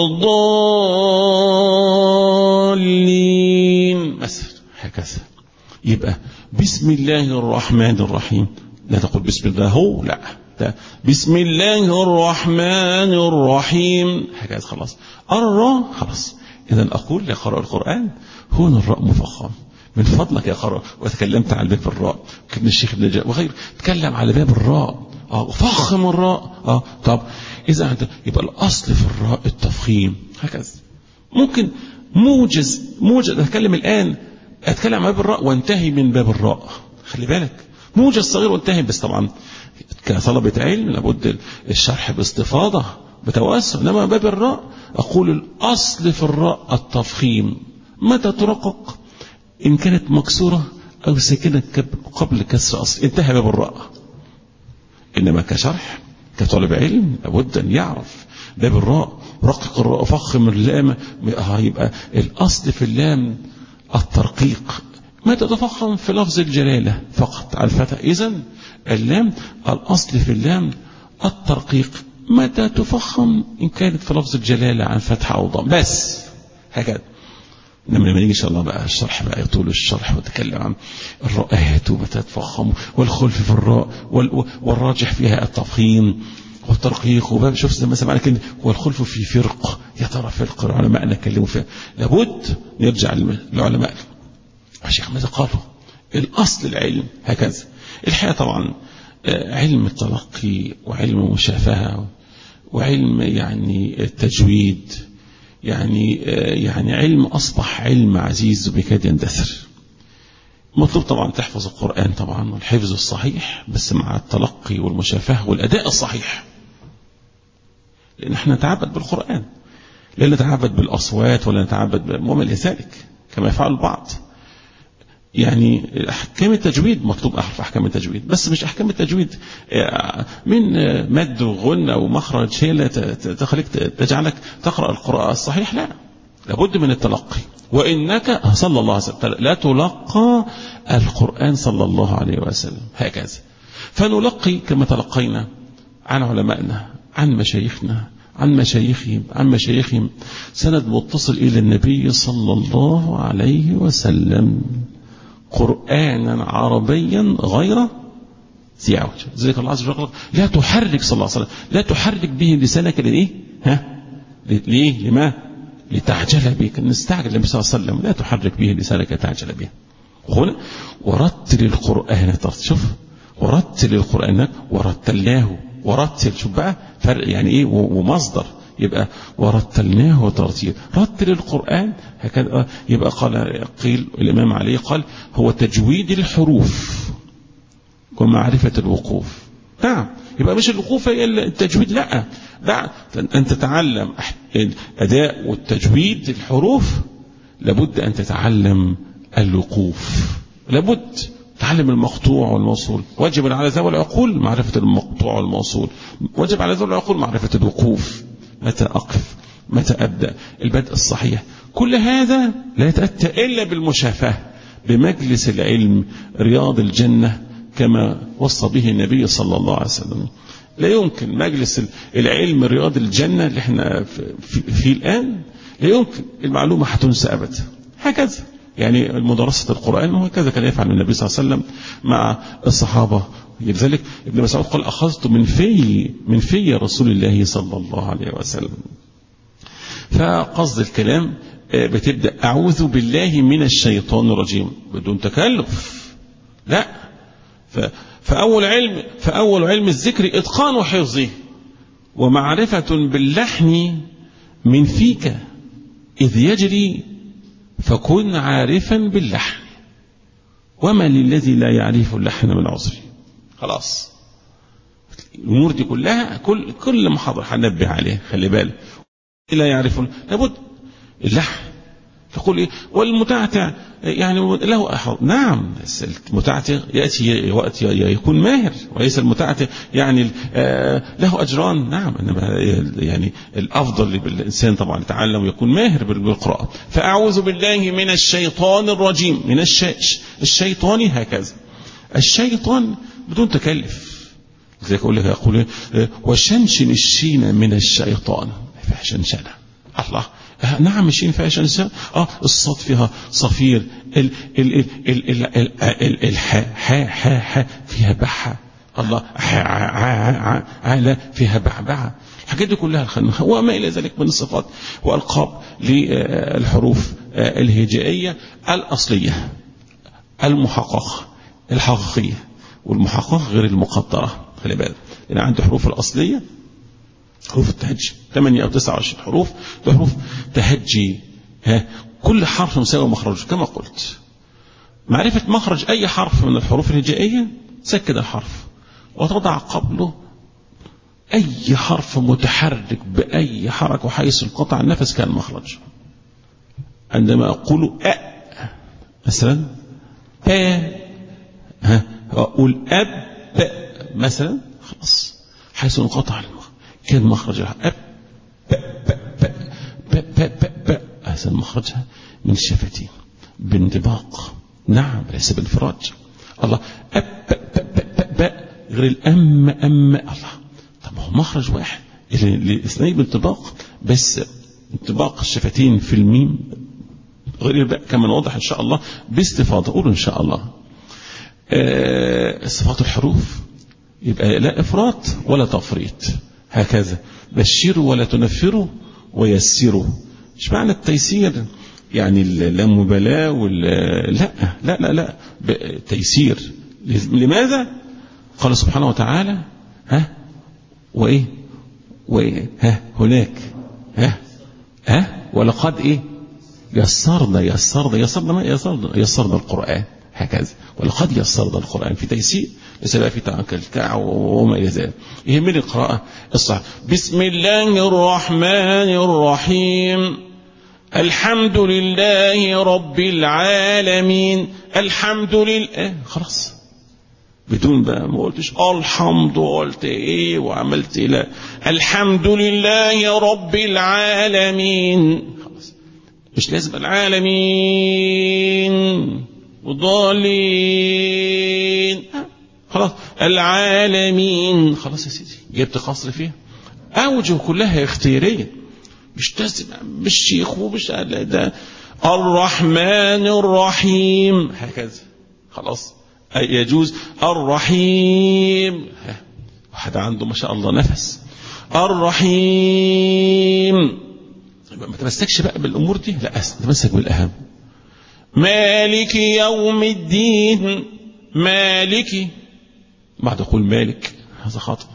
الضالين مثلا هكذا. يبقى بسم الله الرحمن الرحيم، لا تقول بسم الله هو، لا، لا. بسم الله الرحمن الرحيم هكذا. خلاص الراء خلاص. إذا أقول لقراء القرآن هنا الراء مفخم، من فضلك يا قراء. وتكلمت على باب الراء، كابن الشيخ ابن جاء وغيره تكلم على باب الراء، اه فخم الراء. اه طب إذا يبقى الأصل في الراء التفخيم هكذا. ممكن موجز موجز أتكلم الآن، أتكلم عن باب الراء وانتهي من باب الراء، خلي بالك، موجز صغير وانتهي. بس طبعا كطلبة علم لابد الشرح باستفاضة بتوسع. إنما باب الراء أقول الأصل في الراء التفخيم، متى ترقق إن كانت مكسورة أو ساكنة قبل كسر أصل، انتهى باب الراء. إنما كشرح كطالب علم لابد أن يعرف باب الراء، رقق الراء، فخم اللام. يبقى الأصل في اللام الترقيق، ما تتفخم في لفظ الجلالة فقط على الفتح. إذن اللام الأصل في اللام الترقيق، متى تفخم إن كانت في لفظ الجلالة عن فتح أو ضم بس هكذا. إنما لما نيجي إن شاء الله بقى الشرح بقى يطول الشرح وتكلم عن الراءات ومتى تفخم والخلف في الراء والراجح فيها التفخيم والترقيق. وباب شوف زي ما سمعنا كده والخلف في فرق، يا ترى فرق العلماء نكلموا فيها. لابد نرجع للعلماء الشيخ ماذا قالوا؟ الأصل العلم هكذا. الحقيقة طبعا علم التلقي وعلم المشافهة وعلم يعني التجويد يعني يعني علم أصبح علم عزيز وبكاد يندثر. مطلوب طبعا تحفظ القرآن طبعا والحفظ الصحيح، بس مع التلقي والمشافهة والأداء الصحيح، لأن احنا نتعبد بالقرآن، لا نتعبد بالأصوات ولا نتعبد وما إلى ذلك كما يفعل البعض. يعني أحكام التجويد مطلوب أعرف أحكام التجويد، بس مش أحكام التجويد من مد وغنى ومخرج هي لا تخليك تجعلك تقرأ القراءة الصحيح، لا، لابد من التلقي. وإنك صلى الله عليه وسلم لا تلقى القرآن صلى الله عليه وسلم هكذا. فنلقي كما تلقينا عن علمائنا، عن مشايخنا، عن مشايخهم عن مشايخهم سند متصل إلى النبي صلى الله عليه وسلم، قرآنا عربيا غير ذي عوج. ذلك الله عز وجل لا تحرك صلى الله عليه وسلم لا تحرك به لسانك لإيه؟ ها؟ ليه؟ لما؟ لتعجل بك. نستعجل النبي صلى الله عليه وسلم لا تحرك به لسانك تعجل به. هنا ورتل القرآن ترتيل. شوف ورتل القرآن ورتلناه ورتل. شوف بقى فرق يعني ايه ومصدر، يبقى ورتلناه ترتيل. رتل القرآن هكذا. يبقى قال قيل الإمام علي قال هو تجويد الحروف ومعرفة الوقوف. نعم، يبقى مش الوقوف هي التجويد، لا، لا، أن تتعلم أداء والتجويد الحروف لابد أن تتعلم الوقوف، لابد تعلم المقطوع والموصول. واجب على ذوي العقول معرفة المقطوع والموصول، واجب على ذوي العقول معرفة الوقوف، متى أقف، متى أبدأ، البدء الصحيح. كل هذا لا يتأتى إلا بالمشافهة بمجلس العلم رياض الجنة كما وصى به النبي صلى الله عليه وسلم. لا يمكن مجلس العلم رياض الجنة اللي احنا فيه الآن لا يمكن المعلومة هتنسى أبدا. هكذا يعني مدرسة القرآن وهكذا كان يفعل النبي صلى الله عليه وسلم مع الصحابة. لذلك ابن مسعود قال أخذت من في من في رسول الله صلى الله عليه وسلم. فقصد الكلام بتبدأ أعوذ بالله من الشيطان الرجيم بدون تكلف، لا. فأول علم فأول علم الذكر إتقان حفظه ومعرفة باللحن من فيك إذ يجري فكن عارفا باللحن وما للذي لا يعرف اللحن من عذري. خلاص الأمور دي كلها كل كل محاضرة هننبه عليه، خلي بالك لا يعرفون لابد اللحن. تقول إيه والمتعتع يعني له أحظ. نعم المتعتع يأتي وقت يكون ماهر، وليس المتعتع يعني له أجران. نعم يعني الأفضل بالإنسان طبعا يتعلم ويكون ماهر بالقراءة. فأعوذ بالله من الشيطان الرجيم، من الش... الشيطان هكذا. الشيطان بدون تكلف، زي أقول لك يقول وشنشن الشين من الشيطان فيها شنشنة. الله نعم الشين فيها شنشنة. اه الصاد فيها صفير، ال ال ال ال ال ال ال الحاء حاء حاء حاء فيها بحة. الله على فيها بعبعة. الحاجات دي كلها الخنخ وما إلى ذلك من الصفات والألقاب للحروف الهجائية الأصلية المحققة الحقيقية، والمحققة غير المقدرة. خلي بالك أنا عندي حروف الأصلية حروف التهجي ثمانية أو تسعة وعشرين حروف، ده حروف تهجي. ها كل حرف مساوي مخرجه كما قلت. معرفة مخرج أي حرف من الحروف الهجائية سكد الحرف وتضع قبله أي حرف متحرك بأي حركة وحيث انقطع النفس كان مخرج. عندما أقول أ مثلا أ ها أقول أب مثلا خلاص حيث انقطع المخرج كان مخرجها أب ب ب ب ب ب ب ب هذا مخرجها من الشفتين بانطباق. نعم ليس بالانفراج. الله أب ب ب ب ب غير الأم أم. الله طب هو مخرج واحد الاثنين بانطباق، بس انطباق الشفتين في الميم غير الباء كما واضح إن شاء الله باستفاضة. قولوا إن شاء الله. آه صفات الحروف يبقى لا إفراط ولا تفريط. هكذا بشروا ولا تنفروا ويسروا. ايش معنى التيسير؟ يعني اللامبالاة ولا لا لا لا لا تيسير. لماذا؟ قال سبحانه وتعالى ها وايه وايه ها هناك ها ها ولقد ايه يسرنا يسرنا يسرنا ما يسرنا يسرنا القرآن هكذا. ولقد يسرنا القرآن في تيسير، ليس بقى في تكلكع وما الى ذلك. يهمني القراءة الصح. بسم الله الرحمن الرحيم. الحمد لله رب العالمين. الحمد لله خلاص، بدون بقى ما قلتش الحمد قلت ايه وعملت ايه، لا، الحمد لله رب العالمين خلاص. مش لازم العالمين والضالين، خلاص العالمين خلاص يا سيدي. جبت قصر فيها. اوجه كلها اختياريه، مش لازم مش شيخ ومش ده. الرحمن الرحيم هكذا خلاص يجوز. الرحيم واحد عنده ما شاء الله نفس. الرحيم ما تمسكش بقى بالامور دي، لا تمسك بالاهم. مالك يوم الدين. مالك بعد يقول مالك هذا خطأ.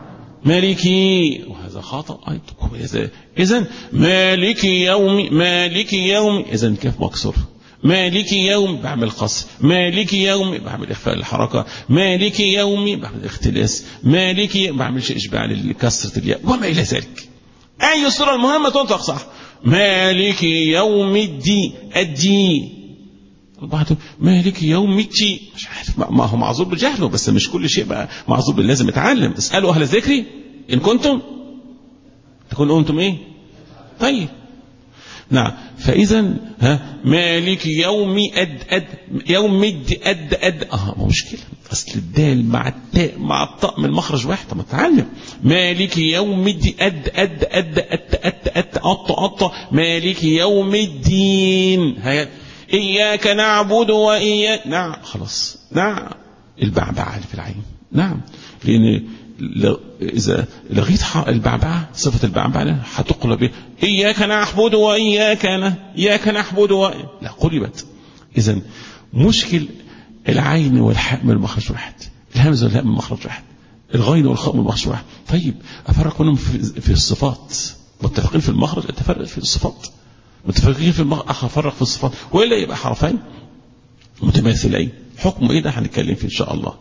مالكي وهذا خطأ أيضا. إذن مالك يوم مالك يوم إذن كيف مكسور. مالك يوم بعمل قصر. مالك يوم بعمل إخفاء الحركة. مالك يوم بعمل اختلاس. مالك بعمل إشباع لكسرة الياء وما إلى ذلك. أي صورة المهمة تنطق صح. مالك يوم الدين. الدين البعض مالك يوم الدين مش عارف، ما هو معذور بجهله، بس مش كل شيء بقى معذور، لازم يتعلم. اسألوا أهل الذكر إن كنتم تكونوا أنتم إيه طيب. نعم. فإذا ها مالك يوم أد أد يوم مد أد أد اه ما مشكلة، أصل الدال مع التاء مع الطاء من مخرج واحد. طب ما تتعلم. مالك يوم مد أد أد أد أد أد أد أط أط مالك يوم الدين. هيا إياك نعبد وإياك نعم خلاص. نعم البعبعة في العين. نعم لأن إذا لغيت البعبعة صفة البعبعة هتقلب إياك نعبد وإياك ن إياك نعبد و لا قلبت. إذن مشكل العين والحاء من مخرج واحد، الهمزة والهاء من مخرج واحد، الغين والخاء من مخرج واحد. طيب أفرق بينهم في الصفات. متفقين في المخرج، أتفرق في الصفات. متفقين في المخرج، أفرق في الصفات، وإلا يبقى حرفين متماثلين. حكم إيه ده هنتكلم فيه إن شاء الله.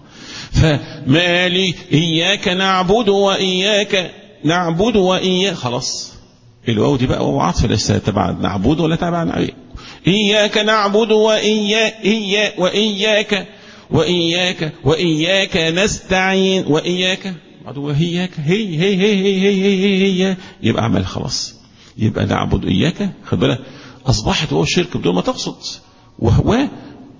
فمالي إياك نعبد وإياك نعبد وإياك خلاص. الواو دي بقى واو عطف، ليس تبع نعبد ولا تبع نعبد. إياك نعبد وإياك إياك وإياك وإياك وإياك نستعين وإياك وإياك هي هي هي هي هي هي هي يبقى عمل خلاص. يبقى نعبد إياك خد بالك أصبحت وهو الشرك بدون ما تقصد. وهو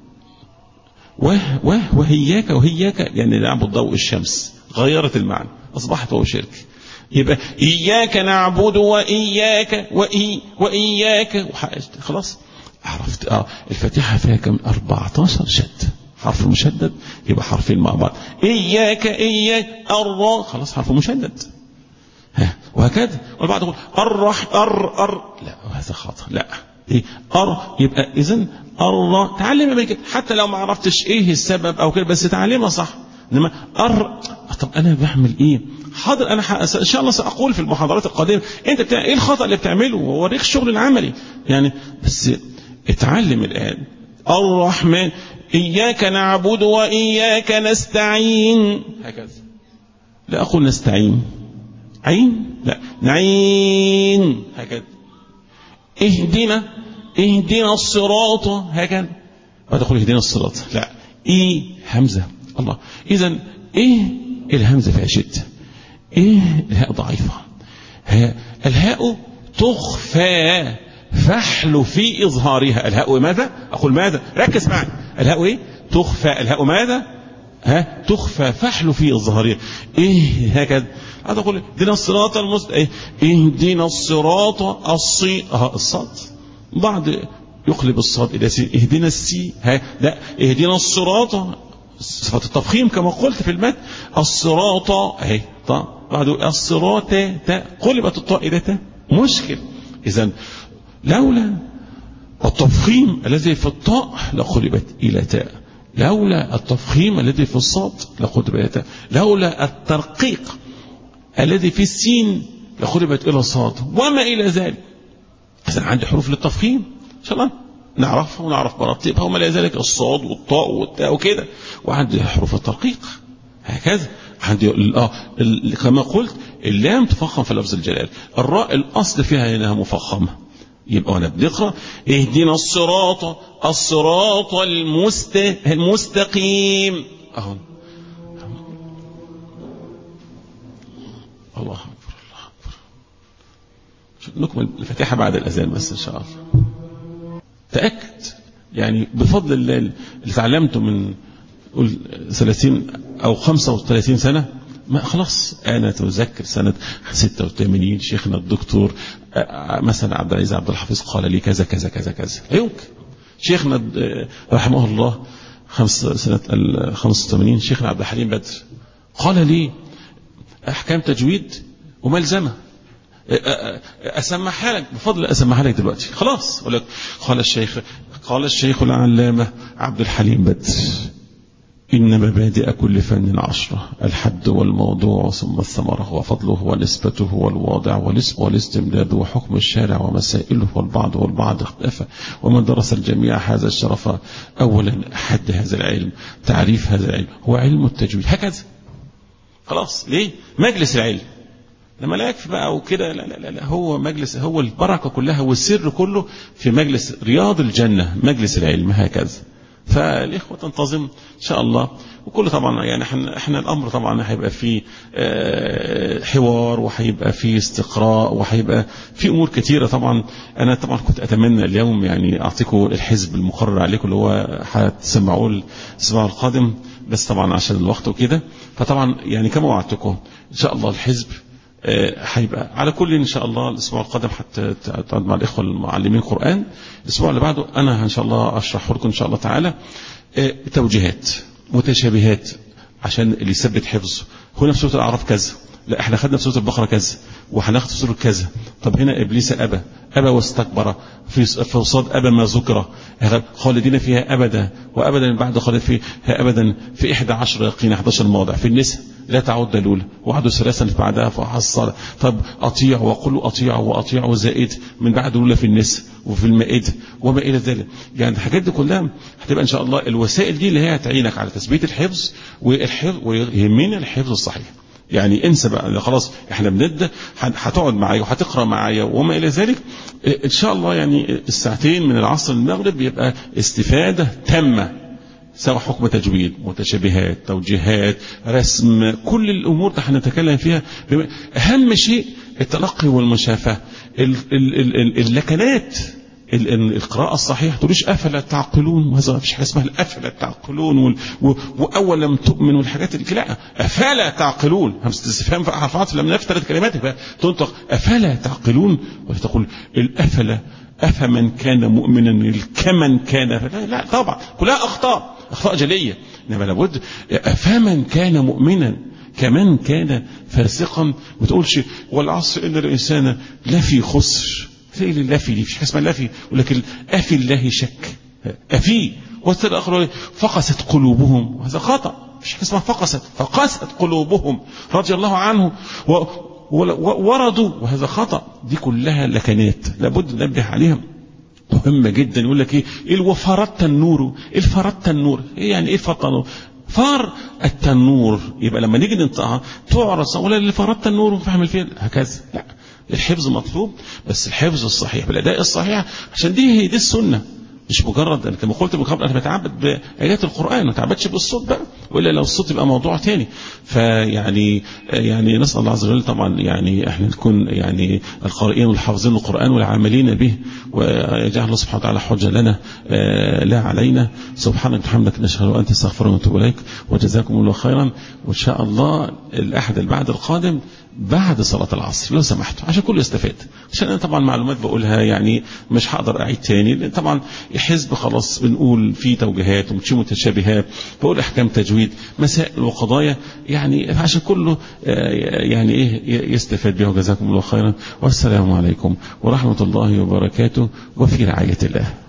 وه وه وهياك وهياك يعني نعبد ضوء الشمس، غيرت المعنى أصبحت وهو شرك. يبقى إياك نعبد وإياك وإي وإياك خلاص عرفت. اه الفاتحة فيها كم أربعة عشر شد، حرف مشدد يبقى حرفين مع بعض. إياك إياك الراء خلاص حرف مشدد. ها وهكذا. والبعض يقول الرح أر أر لا هذا خطأ. لا إيه أر يبقى إذن أر. تعلم أمريكا حتى لو ما عرفتش إيه السبب أو كده، بس تعلمها صح. إنما أر طب أنا بعمل إيه؟ حاضر أنا إن شاء الله سأقول في المحاضرات القادمة أنت بتاع إيه الخطأ اللي بتعمله ووريك الشغل العملي يعني. بس اتعلم الآن. الرحمن إياك نعبد وإياك نستعين هكذا. لا أقول نستعين عين، لا نعين هكذا. اهدنا اهدنا الصراط هكذا. ما تقول اهدنا الصراط، لا ايه همزة الله. إذن ايه الهمزة فيها شدة، ايه الهاء ضعيفة. ها الهاء تخفى فحل في إظهارها. الهاء ماذا؟ أقول ماذا؟ ركز معي. الهاء ايه؟ تخفى. الهاء ماذا؟ ها تخفى فحل في إظهارها. ايه هكذا. هذا أقول اهدنا الصراط المستقيم. اهدنا الصراط الصي اه الصاد. بعض يقلب الصاد إلى سي. اهدنا السي ها لا اهدنا الصراط صفة التفخيم كما قلت في المد. الصراط اهي طا بعد الصراط تا قلبت الطاء إلى تا. مشكل. إذن لولا التفخيم الذي في الطاء لقلبت إلى تاء، لولا التفخيم الذي في الصاد لقلبت إلى تاء، لولا الترقيق الذي في السين لقلبت إلى صاد، وما إلى ذلك. إذا عندي حروف للتفخيم إن شاء الله نعرفها ونعرف مراتبها وما إلى ذلك، الصاد والطاء والتاء وكده. وعندي حروف الترقيق هكذا. عندي آه كما قلت اللام تفخم في لفظ الجلال، الراء الأصل فيها إنها مفخمة. يبقى أنا بنقرأ اهدنا الصراط الصراط المست... المستقيم أهو. الله أكبر الله أكبر. نكمل الفاتحة بعد الأذان بس إن شاء الله. تأكد يعني بفضل الله اللي تعلمته من ثلاثين أو خمسة وثلاثين سنة، ما خلاص أنا تذكر سنة ستة وثمانين شيخنا الدكتور مثلا عبد العزيز عبد الحفيظ قال لي كذا كذا كذا كذا، لا يمكن. شيخنا رحمه الله خمس سنة خمسة وثمانين شيخنا عبد الحليم بدر قال لي أحكام تجويد وملزمة، أسمعها لك بفضل أسمعها لك دلوقتي خلاص. قال الشيخ قال الشيخ العلامة عبد الحليم بدر إن مبادئ كل فن عشرة: الحد والموضوع ثم الثمرة وفضله ونسبته والواضع والاسم والاستمداد وحكم الشارع ومسائله والبعض والبعض اختلف، ومن درس الجميع هذا الشرف. أولا حد هذا العلم، تعريف هذا العلم هو علم التجويد. هكذا خلاص. ليه؟ مجلس العلم لما لا يكفي بقى وكده، لا, لا لا لا هو مجلس، هو البركة كلها والسر كله في مجلس رياض الجنة، مجلس العلم. هكذا. فالإخوة تنتظم إن شاء الله. وكل طبعا يعني احنا, احنا الأمر طبعا هيبقى فيه حوار وهيبقى فيه استقراء وهيبقى فيه أمور كثيرة. طبعا أنا طبعا كنت أتمنى اليوم يعني أعطيكم الحزب المقرر عليكم اللي هو هتسمعوه الأسبوع القادم، بس طبعا عشان الوقت وكده. فطبعا يعني كما وعدتكم إن شاء الله الحزب هيبقى على كل إن شاء الله الأسبوع القادم حتى تقعد مع الإخوة المعلمين قرآن. الأسبوع اللي بعده أنا إن شاء الله أشرح لكم إن شاء الله تعالى توجيهات متشابهات عشان اللي يثبت حفظه. هو نفس سورة الأعراف كذا، لا احنا خدنا في سورة البقرة كذا وهناخد في سورة كذا. طب هنا إبليس أبى أبى واستكبر في فوصاد أبى ما ذكر خالدين فيها أبدا وأبدا بعد خالد فيها أبدا في إحدى عشر يقين إحدى عشر موضع. في النساء لا تعود الأولى وعدوا ثلاثا بعدها فحصل. طب أطيع وقولوا أطيعوا وأطيعوا زائد من بعد الأولى في النساء وفي المائدة وما إلى ذلك. يعني الحاجات دي كلها هتبقى إن شاء الله الوسائل دي اللي هي هتعينك على تثبيت الحفظ والحفظ، ويهمنا الحفظ الصحيح. يعني انسى بقى خلاص احنا بندة هتقعد معايا وهتقرأ معايا وما إلى ذلك. ان شاء الله يعني الساعتين من العصر المغرب يبقى استفادة تامة، سواء حكم تجويد متشابهات توجيهات رسم، كل الأمور اللي هنتكلم فيها. أهم شيء التلقي والمشافهة، اللكنات، القراءة الصحيحة. تقوليش أفلا تعقلون، وهذا مفيش حاجة اسمها أفلا تعقلون وأول لم تؤمن والحاجات اللي لا، أفلا تعقلون همزة استفهام في حرفات لم نفس ثلاث كلمات يبقى تنطق أفلا تعقلون، ولا تقول الأفلا أفمن كان مؤمنا الكمن كان لا, لا طبعا كلها أخطاء أخطاء جلية. إنما لابد أفمن كان مؤمنا كمن كان فاسقا. ما تقولش والعصر إن الإنسان لفي خسر، زي اللافي دي مش حاجه اسمها لافي، ولكن افي الله شك افي. والثالث الاخر فقست قلوبهم، وهذا خطا، مش حاجه اسمها فقست، فقست قلوبهم رضي الله عنه ووردوا، وهذا خطا. دي كلها لكنات لابد ننبه عليها، مهمه جدا. يقول لك ايه وفرت النور، ايه الفرت النور، ايه يعني ايه فرت النور؟ فار التنور، يبقى لما نيجي ننطقها تعرض ولا اللي فرت النور وفهم الفعل هكذا. لا، الحفظ مطلوب، بس الحفظ الصحيح بالأداء الصحيح، عشان دي هي دي السنة. مش مجرد أنا كما قلت من قبل أنا بتعبد بآيات القرآن، ما تعبدش بالصوت بقى، وإلا لو الصوت يبقى موضوع تاني. فيعني يعني نسأل الله عز وجل طبعا يعني احنا نكون يعني القارئين والحافظين القرآن والعاملين به، ويجعل الله سبحانه وتعالى حجة لنا لا علينا. سبحانك وبحمدك نشهد وأنت استغفرك ونتوب إليك، وجزاكم الله خيرا. وإن شاء الله الأحد البعد القادم بعد صلاة العصر لو سمحتوا عشان كله يستفاد، عشان أنا طبعا معلومات بقولها يعني مش هقدر أعيد تاني، لأن طبعا حزب خلاص بنقول فيه توجيهات ومشي متشابهات، بقول أحكام تجويد مسائل وقضايا، يعني عشان كله يعني إيه يستفاد بها. وجزاكم الله خيرا، والسلام عليكم ورحمة الله وبركاته، وفي رعاية الله.